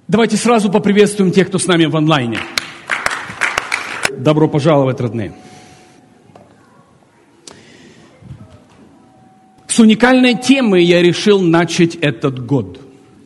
Давайте сразу поприветствуем тех, кто с нами в онлайне. Добро пожаловать, родные. С уникальной темы я решил начать этот год.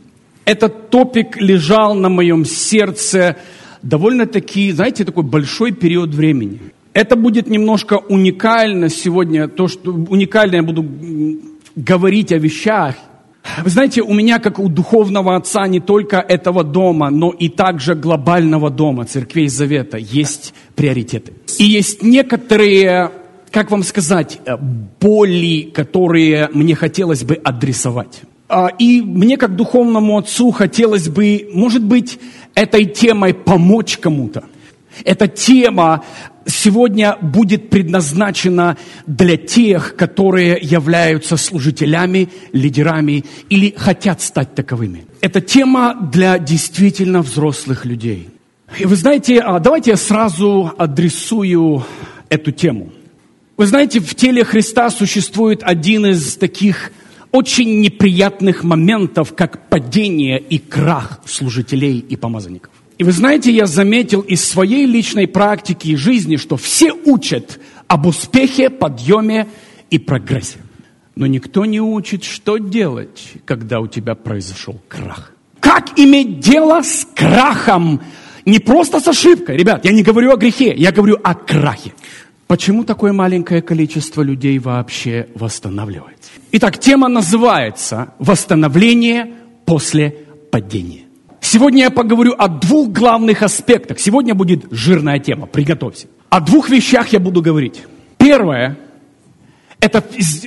Этот топик лежал на моем сердце довольно-таки, знаете, такой большой период времени. Это будет немножко уникально сегодня, то, что уникально я буду говорить о вещах. Вы знаете, у меня, как у духовного отца не только этого дома, но и также глобального дома, Церквей Завета, есть приоритеты. И есть некоторые, как вам сказать, боли, которые мне хотелось бы адресовать. И мне, как духовному отцу, хотелось бы, может быть, этой темой помочь кому-то. Эта тема сегодня будет предназначена для тех, которые являются служителями, лидерами или хотят стать таковыми. Это тема для действительно взрослых людей. И вы знаете, давайте я сразу адресую эту тему. Вы знаете, в теле Христа существует один из таких очень неприятных моментов, как падение и крах служителей и помазанников. И вы знаете, я заметил из своей личной практики и жизни, что все учат об успехе, подъеме и прогрессе. Но никто не учит, что делать, когда у тебя произошел крах. Как иметь дело с крахом? Не просто с ошибкой. Ребят, я не говорю о грехе, я говорю о крахе. Почему такое маленькое количество людей вообще восстанавливается? Итак, тема называется «Восстановление после падения». Сегодня я поговорю о двух главных аспектах. Сегодня будет жирная тема, приготовься. О двух вещах я буду говорить. Первое – это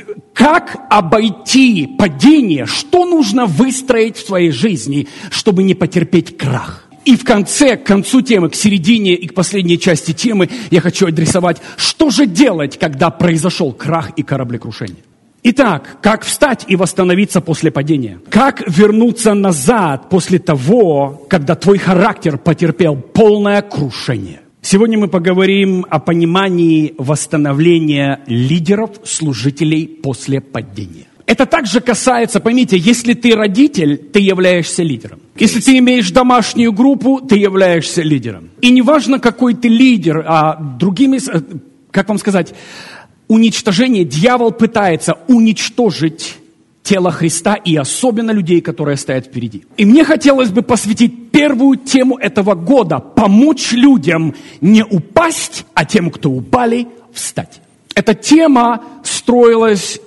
как обойти падение, что нужно выстроить в своей жизни, чтобы не потерпеть крах. И к концу темы, к середине и к последней части темы я хочу адресовать, что же делать, когда произошел крах и кораблекрушение. Итак, как встать и восстановиться после падения? Как вернуться назад после того, когда твой характер потерпел полное крушение? Сегодня мы поговорим о понимании восстановления лидеров, служителей после падения. Это также касается, поймите, если ты родитель, ты являешься лидером. Если ты имеешь домашнюю группу, ты являешься лидером. И неважно, какой ты лидер, другими, как вам сказать, уничтожение, дьявол пытается уничтожить тело Христа и особенно людей, которые стоят впереди. И мне хотелось бы посвятить первую тему этого года, помочь людям не упасть, а тем, кто упали, встать. Эта тема строилась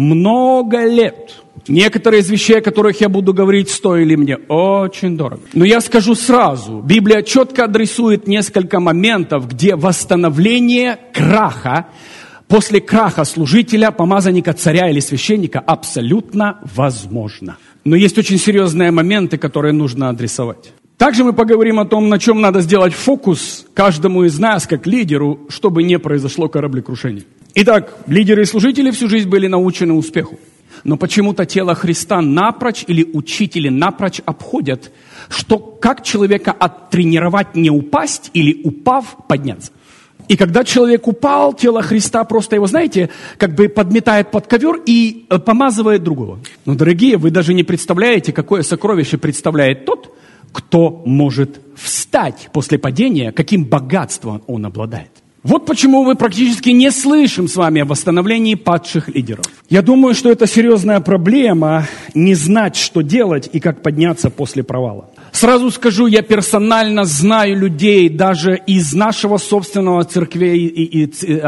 много лет. Некоторые из вещей, о которых я буду говорить, стоили мне очень дорого. Но я скажу сразу, Библия четко адресует несколько моментов, где восстановление краха, после краха служителя, помазанника, царя или священника абсолютно возможно. Но есть очень серьезные моменты, которые нужно адресовать. Также мы поговорим о том, на чем надо сделать фокус каждому из нас, как лидеру, чтобы не произошло кораблекрушение. Итак, лидеры и служители всю жизнь были научены успеху. Но почему-то тело Христа напрочь или учители напрочь обходят, что как человека оттренировать не упасть или упав подняться. И когда человек упал, тело Христа просто его, знаете, как бы подметает под ковер и помазывает другого. Но, дорогие, вы даже не представляете, какое сокровище представляет тот, кто может встать после падения, каким богатством он обладает. Вот почему мы практически не слышим с вами о восстановлении падших лидеров. Я думаю, что это серьезная проблема, не знать, что делать и как подняться после провала. Сразу скажу, я персонально знаю людей даже из нашего собственного церквей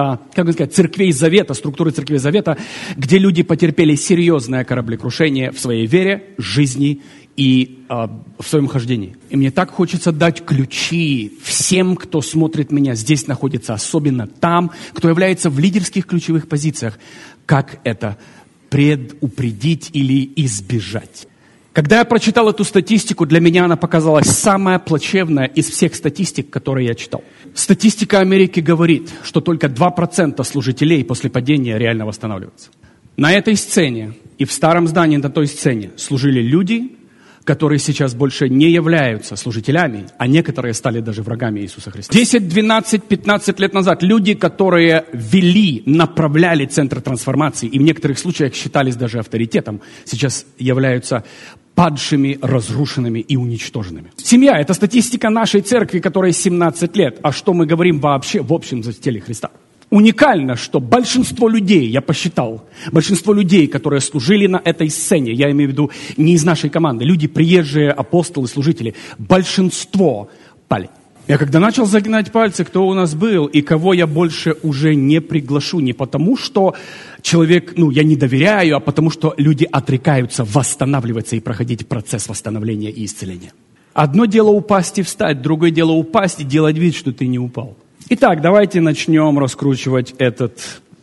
Завета, структуры Церквей Завета, где люди потерпели серьезное кораблекрушение в своей вере, жизни и в своем хождении. И мне так хочется дать ключи всем, кто смотрит меня, здесь находится, особенно там, кто является в лидерских ключевых позициях, как это предупредить или избежать. Когда я прочитал эту статистику, для меня она показалась самая плачевная из всех статистик, которые я читал. Статистика Америки говорит, что только 2% служителей после падения реально восстанавливаются. На этой сцене и в старом здании на той сцене служили люди, которые сейчас больше не являются служителями, а некоторые стали даже врагами Иисуса Христа. 10, 12, 15 лет назад люди, которые вели, направляли центр трансформации и в некоторых случаях считались даже авторитетом, сейчас являются падшими, разрушенными и уничтоженными. Семья – это статистика нашей церкви, которой 17 лет. А что мы говорим вообще в общем за теле Христа? Уникально, что большинство людей, я посчитал, большинство людей, которые служили на этой сцене, я имею в виду не из нашей команды, люди приезжие, апостолы, служители, большинство пали. Я когда начал загинать пальцы, кто у нас был и кого я больше уже не приглашу, не потому что человек, я не доверяю, а потому что люди отрекаются восстанавливаться и проходить процесс восстановления и исцеления. Одно дело упасть и встать, другое дело упасть и делать вид, что ты не упал. Итак, давайте начнем раскручивать этот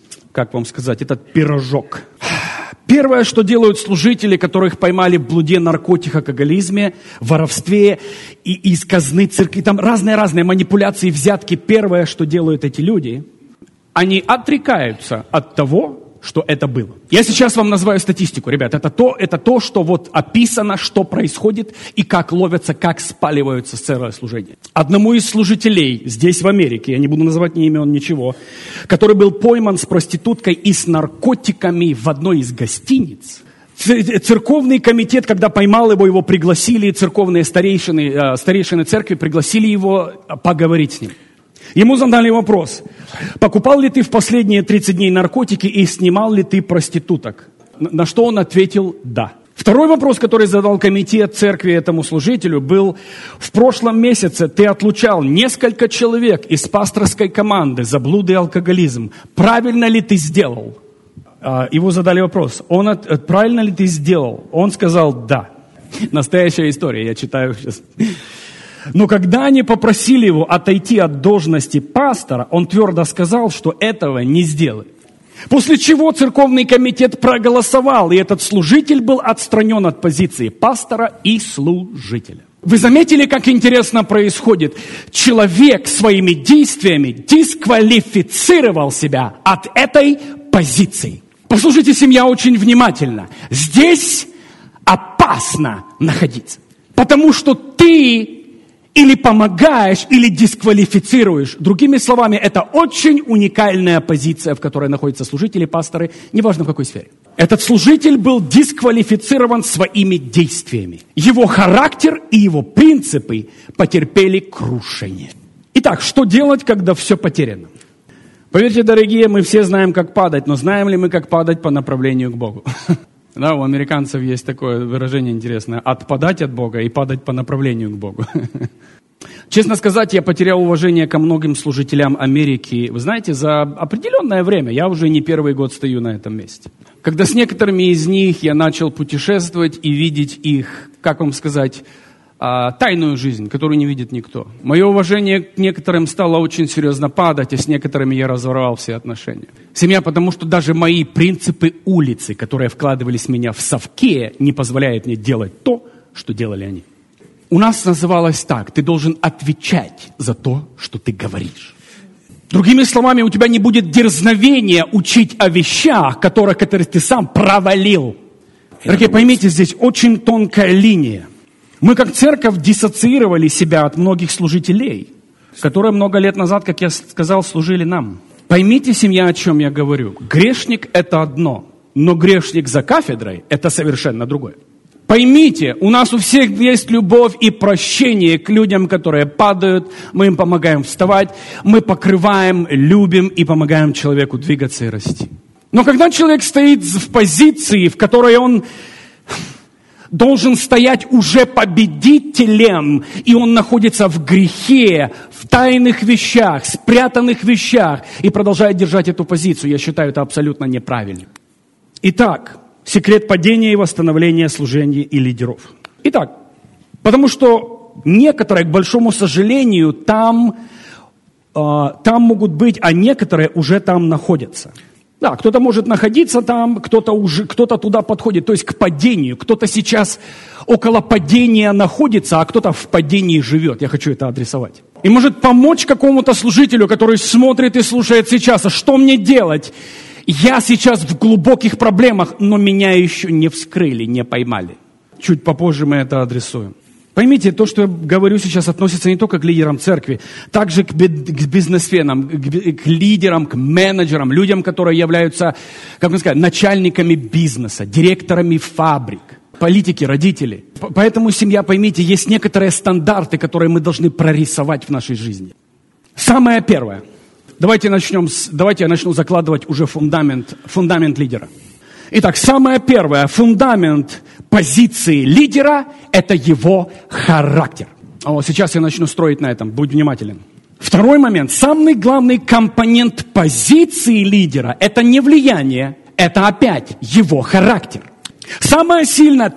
пирожок. Первое, что делают служители, которых поймали в блуде, наркотиках, алкоголизме, воровстве и из казны церкви, там разные манипуляции, взятки. Первое, что делают эти люди, они отрекаются от того, что это было. Я сейчас вам называю статистику, ребят. Это то, что вот описано, что происходит и как ловятся, как спаливаются целое служение. Одному из служителей здесь в Америке, я не буду называть ни имен, ничего, который был пойман с проституткой и с наркотиками в одной из гостиниц. Церковный комитет, когда поймал его пригласили, церковные старейшины церкви пригласили его поговорить с ним. Ему задали вопрос: покупал ли ты в последние 30 дней наркотики и снимал ли ты проституток? На что он ответил «да». Второй вопрос, который задал комитет церкви этому служителю, был: в прошлом месяце ты отлучал несколько человек из пасторской команды за блуд и алкоголизм. Правильно ли ты сделал? Его задали вопрос: правильно ли ты сделал? Он сказал «да». Настоящая история, я читаю сейчас. Но когда они попросили его отойти от должности пастора, он твердо сказал, что этого не сделает. После чего церковный комитет проголосовал, и этот служитель был отстранен от позиции пастора и служителя. Вы заметили, как интересно происходит? Человек своими действиями дисквалифицировал себя от этой позиции. Послушайте, семья, очень внимательно. Здесь опасно находиться, потому что ты или помогаешь, или дисквалифицируешь. Другими словами, это очень уникальная позиция, в которой находятся служители, пасторы, неважно в какой сфере. Этот служитель был дисквалифицирован своими действиями. Его характер и его принципы потерпели крушение. Итак, что делать, когда все потеряно? Поверьте, дорогие, мы все знаем, как падать, но знаем ли мы, как падать по направлению к Богу? Да, у американцев есть такое выражение интересное: отпадать от Бога и падать по направлению к Богу. Честно сказать, я потерял уважение ко многим служителям Америки. Вы знаете, за определенное время, я уже не первый год стою на этом месте. Когда с некоторыми из них я начал путешествовать и видеть их, тайную жизнь, которую не видит никто. Мое уважение к некоторым стало очень серьезно падать, а с некоторыми я разорвал все отношения. Семья, потому что даже мои принципы улицы, которые вкладывались в меня в совке, не позволяют мне делать то, что делали они. У нас называлось так: ты должен отвечать за то, что ты говоришь. Другими словами, у тебя не будет дерзновения учить о вещах, которые ты сам провалил. Дорогие, поймите, здесь очень тонкая линия. Мы как церковь диссоциировали себя от многих служителей, которые много лет назад, как я сказал, служили нам. Поймите, семья, о чем я говорю. Грешник – это одно, но грешник за кафедрой – это совершенно другое. Поймите, у нас у всех есть любовь и прощение к людям, которые падают. Мы им помогаем вставать, мы покрываем, любим и помогаем человеку двигаться и расти. Но когда человек стоит в позиции, в которой он должен стоять уже победителем, и он находится в грехе, в тайных вещах, спрятанных вещах, и продолжает держать эту позицию, я считаю, это абсолютно неправильно. Итак, секрет падения и восстановления служения и лидеров. Итак, потому что некоторые, к большому сожалению, там могут быть, а некоторые уже там находятся. Да, кто-то может находиться там, кто-то туда подходит, то есть к падению. Кто-то сейчас около падения находится, а кто-то в падении живет. Я хочу это адресовать. И может помочь какому-то служителю, который смотрит и слушает сейчас: а что мне делать? Я сейчас в глубоких проблемах, но меня еще не вскрыли, не поймали. Чуть попозже мы это адресуем. Поймите, то, что я говорю сейчас, относится не только к лидерам церкви, также к бизнесменам, к лидерам, к менеджерам, людям, которые являются, начальниками бизнеса, директорами фабрик. политики, родители. Поэтому, семья, поймите, есть некоторые стандарты, которые мы должны прорисовать в нашей жизни. Самое первое. Давайте я начну закладывать уже фундамент лидера. Итак, самое первое, фундамент позиции лидера – это его характер. Вот сейчас я начну строить на этом, будь внимателен. Второй момент, самый главный компонент позиции лидера – это не влияние, это опять его характер. Самая сильная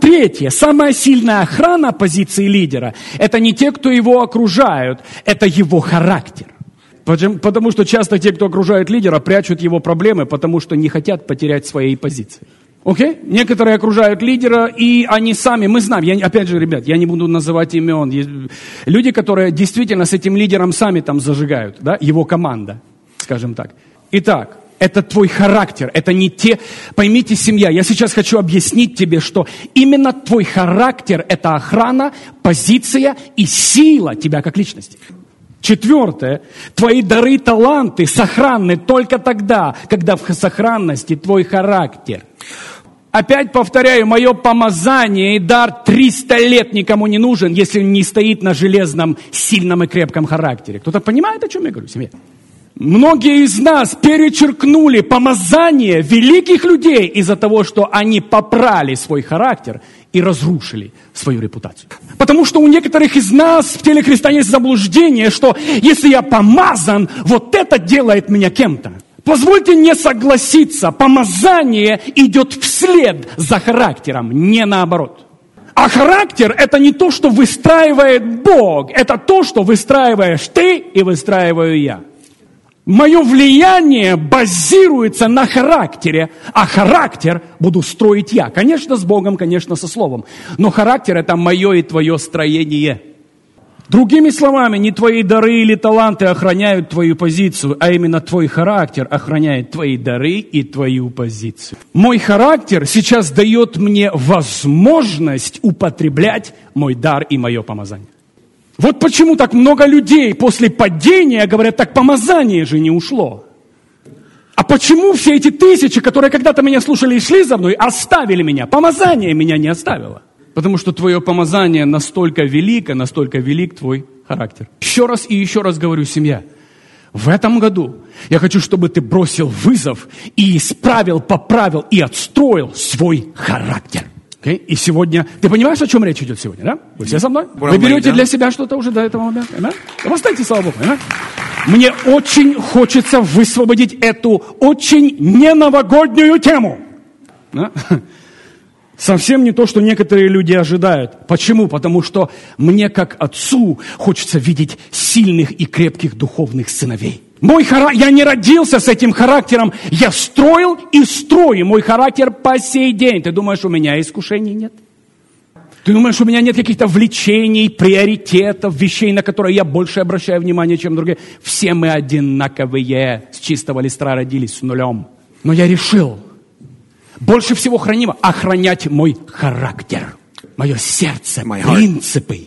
охрана позиции лидера – это не те, кто его окружают, это его характер. Потому что часто те, кто окружает лидера, прячут его проблемы, потому что не хотят потерять своей позиции. Окей? Некоторые окружают лидера, и они сами, мы знаем, опять же, ребят, я не буду называть имен. Есть люди, которые действительно с этим лидером сами там зажигают, да, его команда, скажем так. Итак, это твой характер, это не те... Поймите, семья, я сейчас хочу объяснить тебе, что именно твой характер – это охрана, позиция и сила тебя как личности. Четвертое, твои дары и таланты сохранны только тогда, когда в сохранности твой характер. Опять повторяю, мое помазание и дар 300 лет никому не нужен, если не стоит на железном, сильном и крепком характере. Кто-то понимает, о чем я говорю, семья? Многие из нас перечеркнули помазание великих людей из-за того, что они попрали свой характер и разрушили свою репутацию. Потому что у некоторых из нас в теле Христа есть заблуждение, что если я помазан, вот это делает меня кем-то. Позвольте не согласиться, помазание идет вслед за характером, не наоборот. А характер – это не то, что выстраивает Бог, это то, что выстраиваешь ты и выстраиваю я. Мое влияние базируется на характере, а характер буду строить я. Конечно, с Богом, конечно, со Словом. Но характер – это мое и твое строение. Другими словами, не твои дары или таланты охраняют твою позицию, а именно твой характер охраняет твои дары и твою позицию. Мой характер сейчас дает мне возможность употреблять мой дар и мое помазание. Вот почему так много людей после падения говорят, так помазание же не ушло. А почему все эти тысячи, которые когда-то меня слушали и шли за мной, оставили меня? Помазание меня не оставило. Потому что твое помазание настолько велик твой характер. Еще раз говорю, семья, в этом году я хочу, чтобы ты бросил вызов и исправил, поправил и отстроил свой характер. Okay? И сегодня, ты понимаешь, о чем речь идет сегодня, да? Вы все со мной? Вы берете для себя что-то уже до этого момента? Да? Поставьте, слава Богу. Да? Мне очень хочется высвободить эту очень неновогоднюю тему. Да? Совсем не то, что некоторые люди ожидают. Почему? Потому что мне, как отцу, хочется видеть сильных и крепких духовных сыновей. Я не родился с этим характером. Я строил и строю мой характер по сей день. Ты думаешь, у меня искушений нет? Ты думаешь, у меня нет каких-то влечений, приоритетов, вещей, на которые я больше обращаю внимание, чем другие? Все мы одинаковые, с чистого листа родились, с нулем. Но я решил... Больше всего хранимо охранять мой характер, мое сердце, принципы.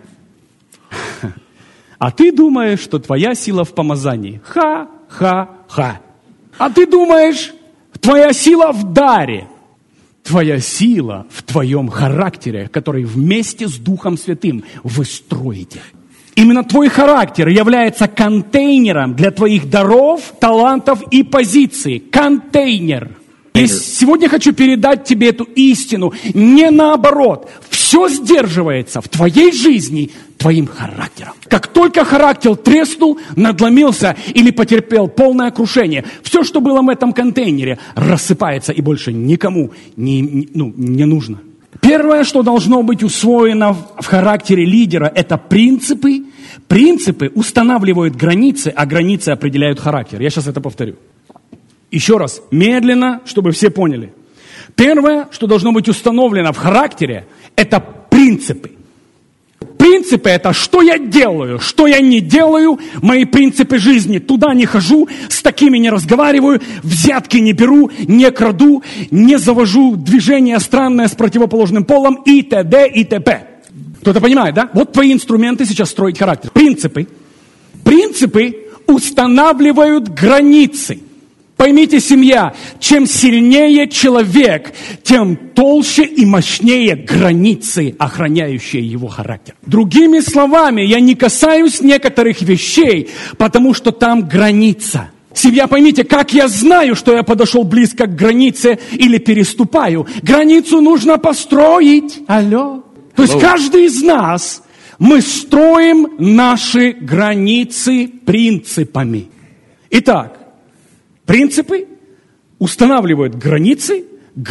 А ты думаешь, что твоя сила в помазании. Ха-ха-ха. А ты думаешь, твоя сила в даре. Твоя сила в твоем характере, который вместе с Духом Святым вы строите. Именно твой характер является контейнером для твоих даров, талантов и позиций. Контейнер. И сегодня хочу передать тебе эту истину. Не наоборот. Все сдерживается в твоей жизни твоим характером. Как только характер треснул, надломился или потерпел полное крушение, все, что было в этом контейнере, рассыпается и больше никому не нужно. Первое, что должно быть усвоено в характере лидера, это принципы. Принципы устанавливают границы, а границы определяют характер. Я сейчас это повторю. Еще раз, медленно, чтобы все поняли. Первое, что должно быть установлено в характере, это принципы. Принципы – это что я делаю, что я не делаю, мои принципы жизни. Туда не хожу, с такими не разговариваю, взятки не беру, не краду, не завожу движение странное с противоположным полом и т.д. и т.п. Кто-то понимает, да? Вот твои инструменты сейчас строить характер. Принципы. Принципы устанавливают границы. Поймите, семья, чем сильнее человек, тем толще и мощнее границы, охраняющие его характер. Другими словами, я не касаюсь некоторых вещей, потому что там граница. Семья, поймите, как я знаю, что я подошел близко к границе или переступаю? Границу нужно построить. Алло. То есть каждый из нас, мы строим наши границы принципами. Итак, принципы устанавливают границы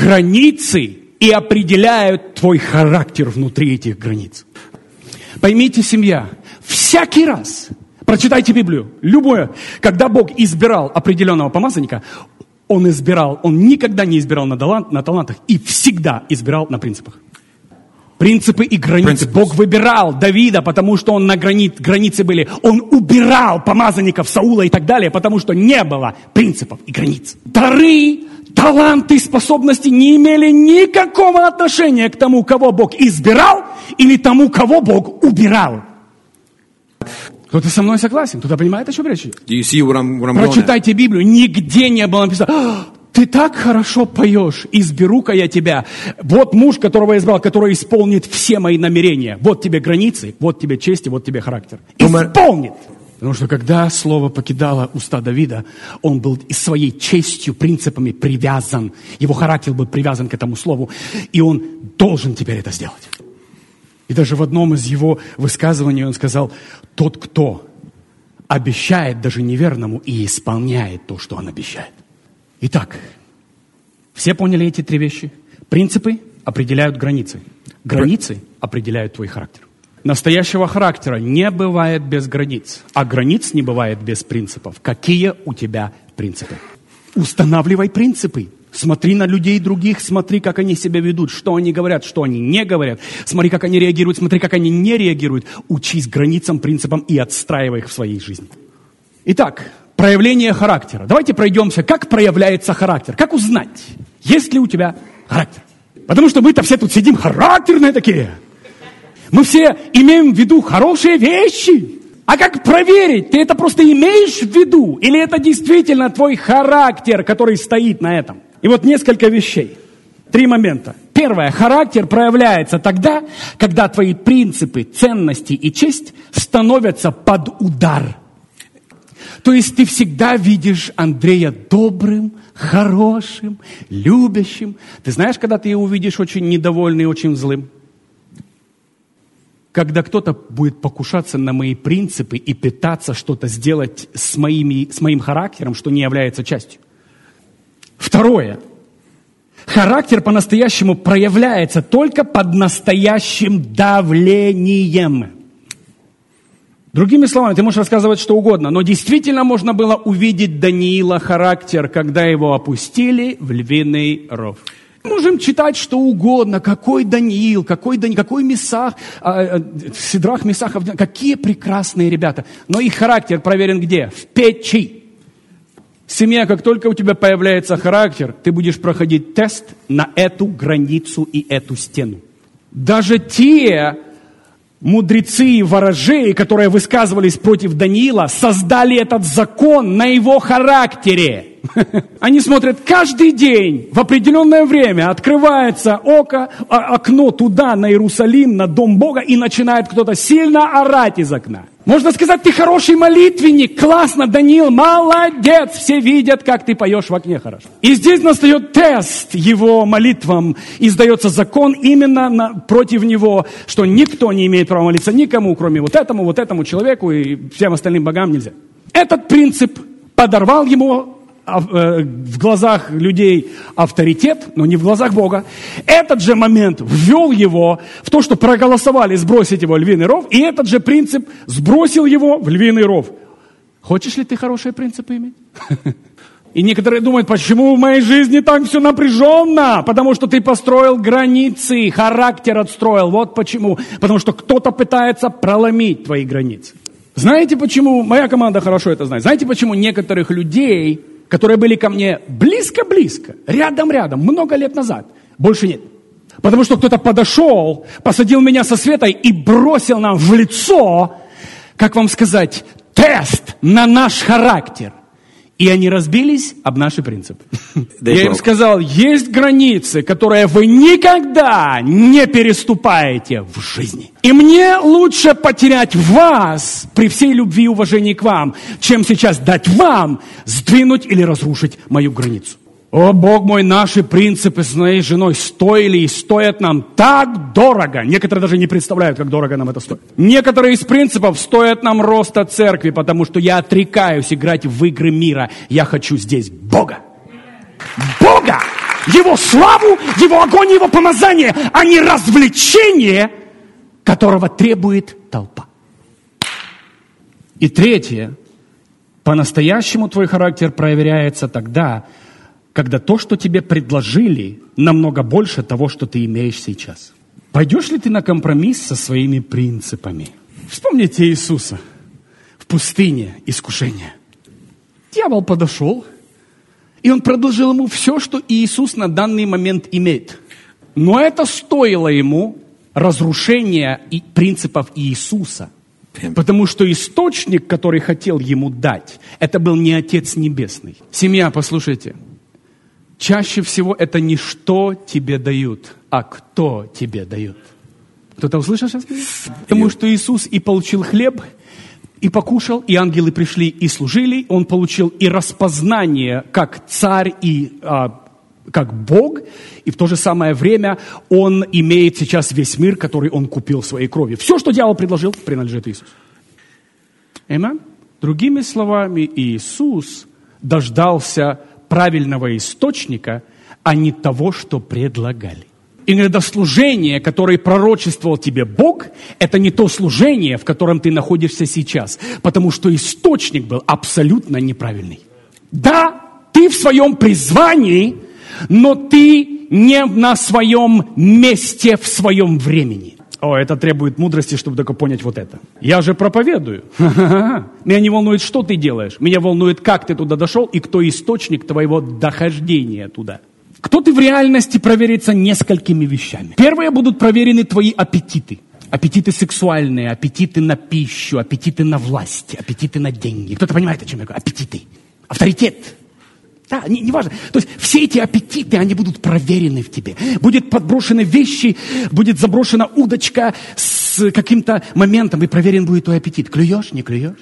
и определяют твой характер внутри этих границ. Поймите, семья, всякий раз, прочитайте Библию, любое, когда Бог избирал определенного помазанника, Он никогда не избирал на талантах и всегда избирал на принципах. Принципы и границы. Бог выбирал Давида, потому что он на границе были. Он убирал помазанников Саула и так далее, потому что не было принципов и границ. Дары, таланты, способности не имели никакого отношения к тому, кого Бог избирал, или тому, кого Бог убирал. Кто-то со мной согласен? Кто-то понимает, о чем речь? Прочитайте Библию. Нигде не было написано: ты так хорошо поешь, изберу-ка я тебя. Вот муж, которого я избрал, который исполнит все мои намерения. Вот тебе границы, вот тебе честь и вот тебе характер. Исполнит. Потому что когда слово покидало уста Давида, он был своей честью, принципами привязан. Его характер был привязан к этому слову. И он должен теперь это сделать. И даже в одном из его высказываний он сказал: тот, кто обещает даже неверному и исполняет то, что он обещает. Итак, все поняли эти три вещи? Принципы определяют границы. Границы определяют твой характер. Настоящего характера не бывает без границ, а границ не бывает без принципов. Какие у тебя принципы? Устанавливай принципы. Смотри на людей других, смотри, как они себя ведут, что они говорят, что они не говорят. Смотри, как они реагируют, смотри, как они не реагируют. Учись границам, принципам и отстраивай их в своей жизни. Итак, проявление характера. Давайте пройдемся, как проявляется характер. Как узнать, есть ли у тебя характер? Потому что мы-то все тут сидим характерные такие. Мы все имеем в виду хорошие вещи. А как проверить? Ты это просто имеешь в виду? Или это действительно твой характер, который стоит на этом? И вот несколько вещей. 3 момента. Первое. Характер проявляется тогда, когда твои принципы, ценности и честь становятся под удар. То есть ты всегда видишь Андрея добрым, хорошим, любящим. Ты знаешь, когда ты его увидишь очень недовольным и очень злым? Когда кто-то будет покушаться на мои принципы и пытаться что-то сделать с моим характером, что не является частью. Второе. Характер по-настоящему проявляется только под настоящим давлением. Другими словами, ты можешь рассказывать что угодно, но действительно можно было увидеть Даниила характер, когда его опустили в львиный ров. Можем читать что угодно, какой Даниил, какой Месах, Сидрах, Месах, какие прекрасные ребята. Но их характер проверен где? В печи. Семья, как только у тебя появляется характер, ты будешь проходить тест на эту границу и эту стену. Даже те мудрецы и ворожеи, которые высказывались против Даниила, создали этот закон на его характере. Они смотрят каждый день, в определенное время открывается окно туда, на Иерусалим, на Дом Бога, и начинает кто-то сильно орать из окна. Можно сказать, ты хороший молитвенник, классно, Даниил, молодец, все видят, как ты поешь в окне хорошо. И здесь настает тест его молитвам, издается закон именно против него, что никто не имеет права молиться никому, кроме вот этому человеку и всем остальным богам нельзя. Этот принцип подорвал ему в глазах людей авторитет, но не в глазах Бога. Этот же момент ввел его в то, что проголосовали сбросить его в львиный ров, и этот же принцип сбросил его в львиный ров. Хочешь ли ты хорошие принципы иметь? И некоторые думают, почему в моей жизни так все напряженно? Потому что ты построил границы, характер отстроил. Вот почему. Потому что кто-то пытается проломить твои границы. Знаете почему? Моя команда хорошо это знает. Знаете почему некоторых людей, которые были ко мне близко-близко, рядом-рядом, много лет назад, больше нет? Потому что кто-то подошел, посадил меня со Светой и бросил нам в лицо, как вам сказать, тест на наш характер. И они разбились об наши принципы. Я им сказал, есть границы, которые вы никогда не переступаете в жизни. И мне лучше потерять вас при всей любви и уважении к вам, чем сейчас дать вам сдвинуть или разрушить мою границу. О, Бог мой, наши принципы с моей женой стоили и стоят нам так дорого. Некоторые даже не представляют, как дорого нам это стоит. Некоторые из принципов стоят нам роста церкви, потому что я отрекаюсь играть в игры мира. Я хочу здесь Бога. Бога! Его славу, Его огонь, Его помазание, а не развлечение, которого требует толпа. И третье. По-настоящему твой характер проверяется тогда, когда то, что тебе предложили, намного больше того, что ты имеешь сейчас. Пойдешь ли ты на компромисс со своими принципами? Вспомните Иисуса в пустыне искушения. Дьявол подошел, и он предложил ему все, что Иисус на данный момент имеет. Но это стоило ему разрушения принципов Иисуса. Потому что источник, который хотел ему дать, это был не Отец Небесный. Семья, послушайте. Чаще всего это не что тебе дают, а кто тебе дает. Кто-то услышал сейчас? Потому что Иисус и получил хлеб, и покушал, и ангелы пришли и служили. Он получил и распознание как царь и как Бог. И в то же самое время он имеет сейчас весь мир, который он купил своей кровью. Все, что дьявол предложил, принадлежит Иисусу. Аминь. Другими словами, Иисус дождался правильного источника, а не того, что предлагали. Иногда служение, которое пророчествовал тебе Бог, это не то служение, в котором ты находишься сейчас, потому что источник был абсолютно неправильный. Да, ты в своем призвании, но ты не на своем месте в своем времени. О, это требует мудрости, чтобы только понять вот это. Я же проповедую. Меня не волнует, что ты делаешь. Меня волнует, как ты туда дошел и кто источник твоего дохождения туда. Кто ты в реальности проверится несколькими вещами. Первые будут проверены твои аппетиты. Аппетиты сексуальные, аппетиты на пищу, аппетиты на власть, аппетиты на деньги. Кто-то понимает, о чем я говорю? Аппетиты. Авторитет. Да, не важно. То есть все эти аппетиты, они будут проверены в тебе. Будет подброшены вещи, будет заброшена удочка с каким-то моментом, и проверен будет твой аппетит. Клюешь, не клюешь?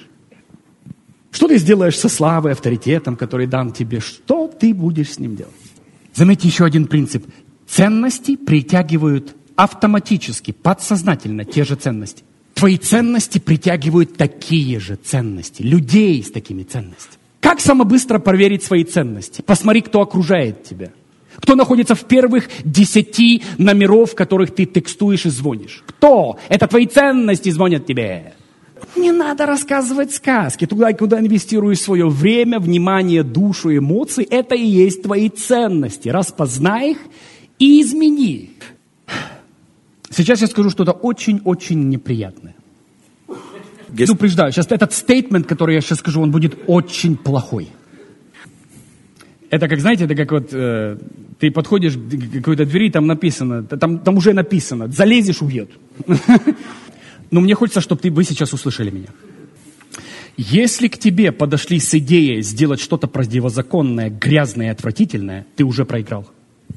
Что ты сделаешь со славой, авторитетом, который дан тебе? Что ты будешь с ним делать? Заметьте еще один принцип. Ценности притягивают автоматически, подсознательно те же ценности. Твои ценности притягивают такие же ценности. Людей с такими ценностями. Как самое быстро проверить свои ценности? Посмотри, кто окружает тебя. Кто находится в первых 10 номеров, в которых ты текстуешь и звонишь? Кто? Это твои ценности звонят тебе. Не надо рассказывать сказки. Туда, куда инвестируешь свое время, внимание, душу, эмоции, это и есть твои ценности. Распознай их и измени их. Сейчас я скажу что-то очень-очень неприятное. Предупреждаю, сейчас этот стейтмент, который я сейчас скажу, он будет очень плохой. Это как, знаете, это как вот ты подходишь к какой-то двери, там написано, там уже написано, залезешь, убьет. Но мне хочется, чтобы вы сейчас услышали меня. Если к тебе подошли с идеей сделать что-то противозаконное, грязное и отвратительное, ты уже проиграл.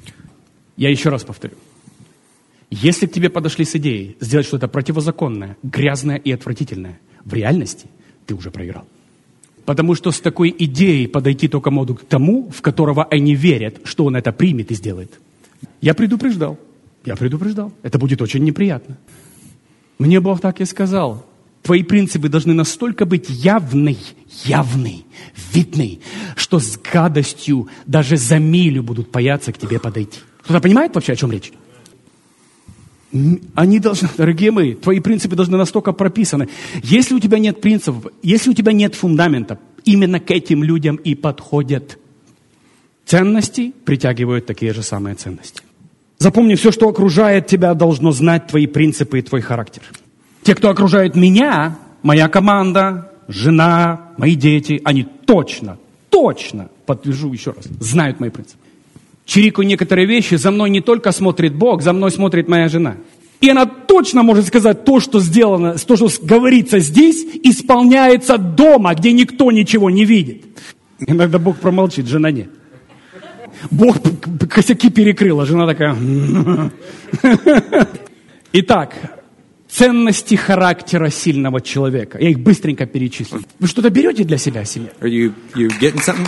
Я еще раз повторю. Если к тебе подошли с идеей сделать что-то противозаконное, грязное и отвратительное, в реальности ты уже проиграл. Потому что с такой идеей подойти только могут к тому, в которого они верят, что он это примет и сделает. Я предупреждал. Это будет очень неприятно. Мне Бог так и сказал. Твои принципы должны настолько быть явны, видны, что с гадостью даже за милю будут бояться к тебе подойти. Кто-то понимает вообще, о чем речь? Они должны, дорогие мои, твои принципы должны настолько прописаны. Если у тебя нет принципов, если у тебя нет фундамента, именно к этим людям и подходят. Ценности притягивают такие же самые ценности. Запомни, все, что окружает тебя, должно знать твои принципы и твой характер. Те, кто окружает меня, моя команда, жена, мои дети, они точно, подтвержу еще раз, знают мои принципы. Чирикаю некоторые вещи, за мной не только смотрит Бог, за мной смотрит моя жена. И она точно может сказать, то, что сделано, то, что говорится здесь, исполняется дома, где никто ничего не видит. Иногда Бог промолчит, жена нет. Бог косяки перекрыл, а жена такая... Итак, ценности характера сильного человека. Я их быстренько перечислю. Вы что-то берете для себя, семья? You getting something?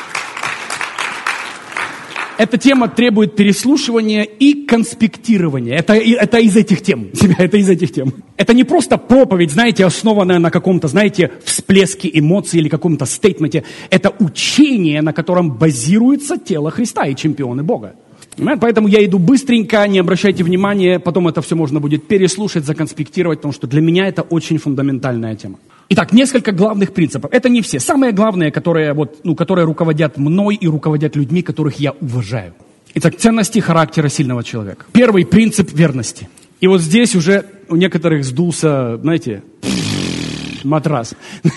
Эта тема требует переслушивания и конспектирования. Это из этих тем. Семья, это из этих тем. Это не просто проповедь, знаете, основанная на каком-то, знаете, всплеске эмоций или каком-то стейтменте. Это учение, на котором базируется тело Христа и чемпионы Бога. Поэтому я иду быстренько, не обращайте внимания, потом это все можно будет переслушать, законспектировать, потому что для меня это очень фундаментальная тема. Итак, несколько главных принципов. Это не все. Самые главные, которые руководят мной и руководят людьми, которых я уважаю. Итак, ценности характера сильного человека. Первый принцип верности. И вот здесь уже у некоторых сдулся, знаете, матрас.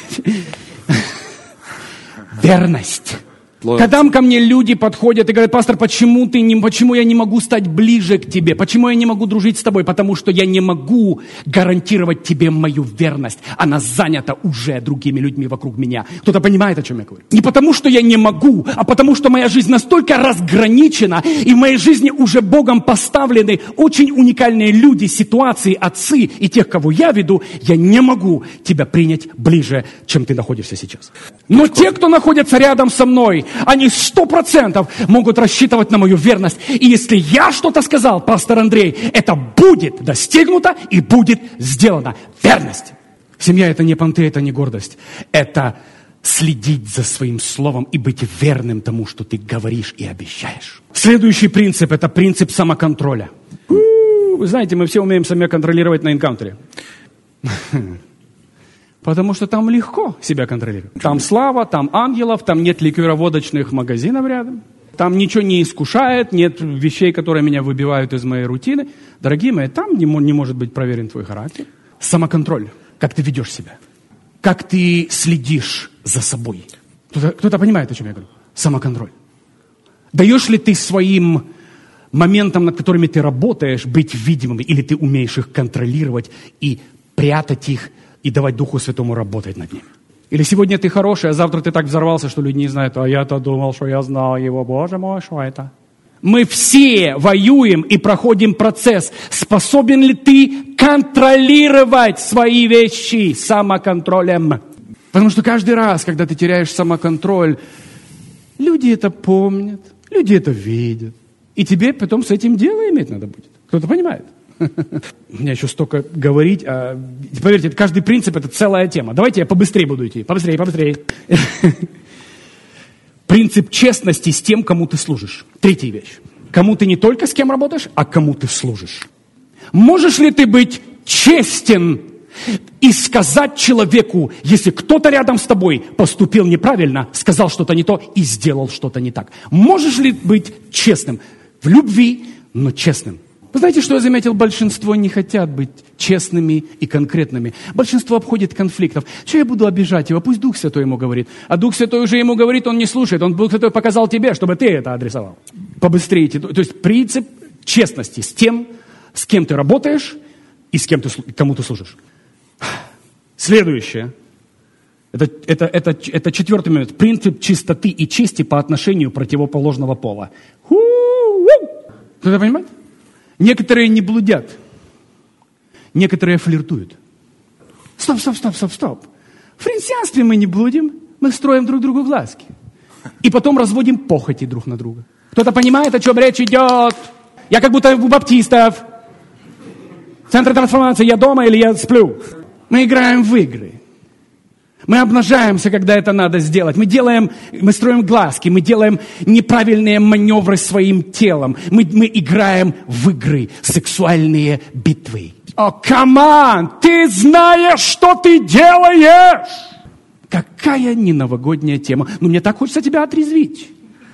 Верность. Когда ко мне люди подходят и говорят: пастор, почему я не могу стать ближе к тебе? Почему я не могу дружить с тобой? Потому что я не могу гарантировать тебе мою верность. Она занята уже другими людьми вокруг меня. Кто-то понимает, о чем я говорю? Не потому, что я не могу, а потому, что моя жизнь настолько разграничена, и в моей жизни уже Богом поставлены очень уникальные люди, ситуации, отцы и тех, кого я веду. Я не могу тебя принять ближе, чем ты находишься сейчас. Но те, кто находится рядом со мной, они 100% могут рассчитывать на мою верность. И если я что-то сказал, пастор Андрей, это будет достигнуто и будет сделано. Верность. Семья — это не понты, это не гордость. Это следить за своим словом и быть верным тому, что ты говоришь и обещаешь. Следующий принцип — это принцип самоконтроля. Вы знаете, мы все умеем себя контролировать на энкаунтере. Потому что там легко себя контролировать. Там слава, там ангелов, там нет ликероводочных магазинов рядом. Там ничего не искушает, нет вещей, которые меня выбивают из моей рутины. Дорогие мои, там не может быть проверен твой характер. Самоконтроль. Как ты ведешь себя. Как ты следишь за собой. Кто-то понимает, о чем я говорю? Самоконтроль. Даешь ли ты своим моментам, над которыми ты работаешь, быть видимыми? Или ты умеешь их контролировать и прятать их, и давать Духу Святому работать над ними. Или сегодня ты хороший, а завтра ты так взорвался, что люди не знают: а я-то думал, что я знал его. Боже мой, что это? Мы все воюем и проходим процесс. Способен ли ты контролировать свои вещи самоконтролем? Потому что каждый раз, когда ты теряешь самоконтроль, люди это помнят, люди это видят. И тебе потом с этим дело иметь надо будет. Кто-то понимает? У меня еще столько говорить. Поверьте, каждый принцип — это целая тема. Давайте я побыстрее буду идти. Побыстрее. Принцип честности с тем, кому ты служишь. Третья вещь. Кому ты не только с кем работаешь, а кому ты служишь. Можешь ли ты быть честен и сказать человеку, если кто-то рядом с тобой поступил неправильно, сказал что-то не то и сделал что-то не так? Можешь ли быть честным? В любви, но честным. Вы знаете, что я заметил? Большинство не хотят быть честными и конкретными. Большинство обходит конфликтов. Что я буду обижать его? Пусть Дух Святой ему говорит. А Дух Святой уже ему говорит, он не слушает. Дух Святой показал тебе, чтобы ты это адресовал. Побыстрее. То есть принцип честности с тем, с кем ты работаешь и с кому ты служишь. Следующее. Это четвертый момент. Принцип чистоты и чести по отношению противоположного пола. Кто-то понимает? Некоторые не блудят. Некоторые флиртуют. Стоп. В христианстве мы не блудим, мы строим друг другу глазки. И потом разводим похоти друг на друга. Кто-то понимает, о чем речь идет? Я как будто у баптистов. Центр трансформации, я дома или я сплю? Мы играем в игры. Мы обнажаемся, когда это надо сделать. Мы строим глазки, мы делаем неправильные маневры своим телом. Мы играем в игры, сексуальные битвы. О, камон! Ты знаешь, что ты делаешь! Какая не новогодняя тема. Но мне так хочется тебя отрезвить.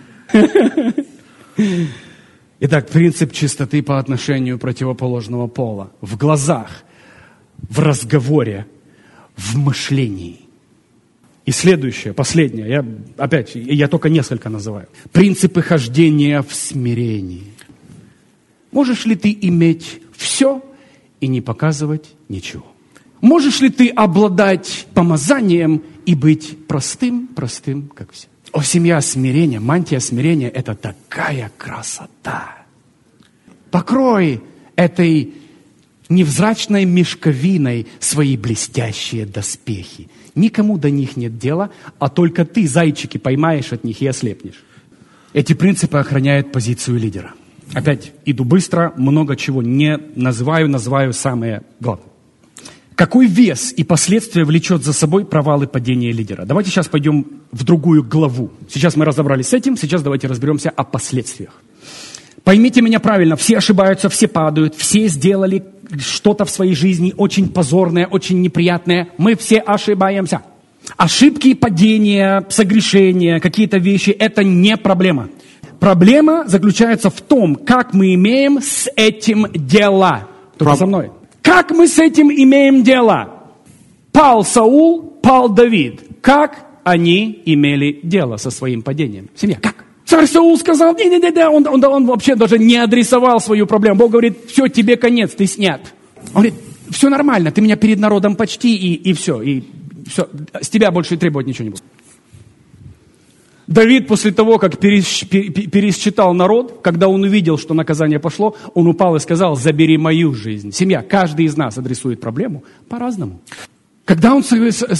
Итак, принцип чистоты по отношению противоположного пола. В глазах, в разговоре, в мышлении. И следующее, последнее, я только несколько называю. Принципы хождения в смирении. Можешь ли ты иметь все и не показывать ничего? Можешь ли ты обладать помазанием и быть простым, как все? О, семья смирения, мантия смирения – это такая красота. Покрой этой невзрачной мешковиной свои блестящие доспехи. Никому до них нет дела, а только ты зайчики поймаешь от них и ослепнешь. Эти принципы охраняют позицию лидера. Опять иду быстро, много чего не называю самое главное. Какой вес и последствия влечет за собой провал и падение лидера? Давайте сейчас пойдем в другую главу. Сейчас мы разобрались с этим, сейчас давайте разберемся о последствиях. Поймите меня правильно, все ошибаются, все падают, все сделали что-то в своей жизни очень позорное, очень неприятное. Мы все ошибаемся. Ошибки, падения, согрешения, какие-то вещи – это не проблема. Проблема заключается в том, как мы имеем с этим дело. Кто со мной? Как мы с этим имеем дело? Пал Саул, пал Давид. Как они имели дело со своим падением? Семья, как? Царь Саул сказал, он вообще даже не адресовал свою проблему. Бог говорит, все, тебе конец, ты снят. Он говорит, все нормально, ты меня перед народом почти, и все, с тебя больше требовать ничего не буду. Давид после того, как пересчитал народ, когда он увидел, что наказание пошло, он упал и сказал, забери мою жизнь. Семья, каждый из нас адресует проблему по-разному. Когда он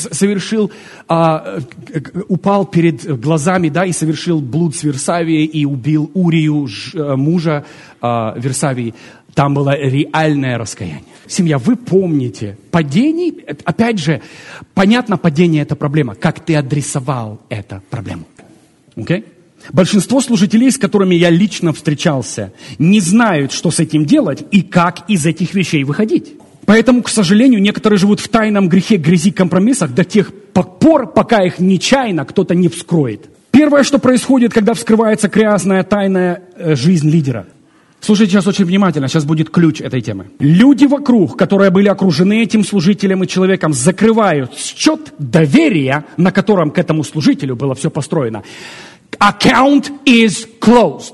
упал перед глазами, да, и совершил блуд с Версавией и убил Урию, мужа Версавии, там было реальное раскаяние. Семья, вы помните, падение, опять же, понятно, падение – это проблема. Как ты адресовал эту проблему? Okay? Большинство служителей, с которыми я лично встречался, не знают, что с этим делать и как из этих вещей выходить. Поэтому, к сожалению, некоторые живут в тайном грехе, грязи, компромиссах до тех пор, пока их нечаянно кто-то не вскроет. Первое, что происходит, когда вскрывается грязная, тайная жизнь лидера. Слушайте сейчас очень внимательно, сейчас будет ключ этой темы. Люди вокруг, которые были окружены этим служителем и человеком, закрывают счет доверия, на котором к этому служителю было все построено. Account is closed.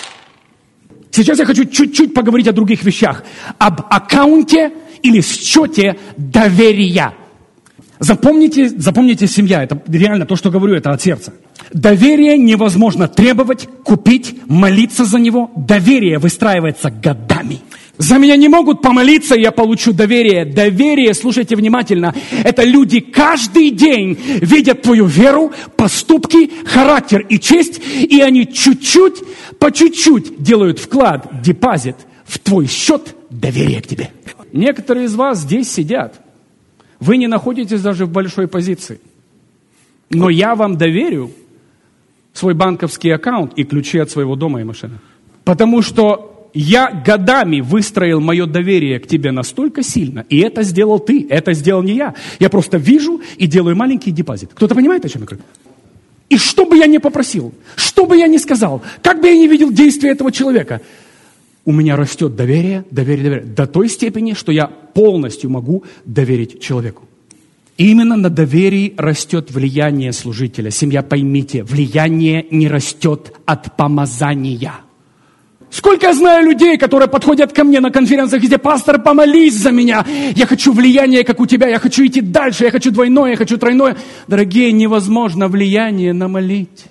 Сейчас я хочу чуть-чуть поговорить о других вещах. Об аккаунте или счете доверия. Запомните, семья, это реально то, что говорю, это от сердца. Доверие невозможно требовать, купить, молиться за него. Доверие выстраивается годами. За меня не могут помолиться, я получу доверие. Доверие, слушайте внимательно, это люди каждый день видят твою веру, поступки, характер и честь, и они по чуть-чуть делают вклад, депозит в твой счет доверия к тебе. Некоторые из вас здесь сидят. Вы не находитесь даже в большой позиции. Но я вам доверю свой банковский аккаунт и ключи от своего дома и машины. Потому что я годами выстроил мое доверие к тебе настолько сильно, и это сделал ты, это сделал не я. Я просто вижу и делаю маленький депозит. Кто-то понимает, о чем я говорю? И что бы я ни попросил, что бы я ни сказал, как бы я ни видел действия этого человека, у меня растет доверие до той степени, что я полностью могу доверить человеку. Именно на доверии растет влияние служителя. Семья, поймите, влияние не растет от помазания. Сколько я знаю людей, которые подходят ко мне на конференциях, где пастор, помолись за меня. Я хочу влияние, как у тебя, я хочу идти дальше, я хочу двойное, я хочу тройное. Дорогие, невозможно влияние намолить.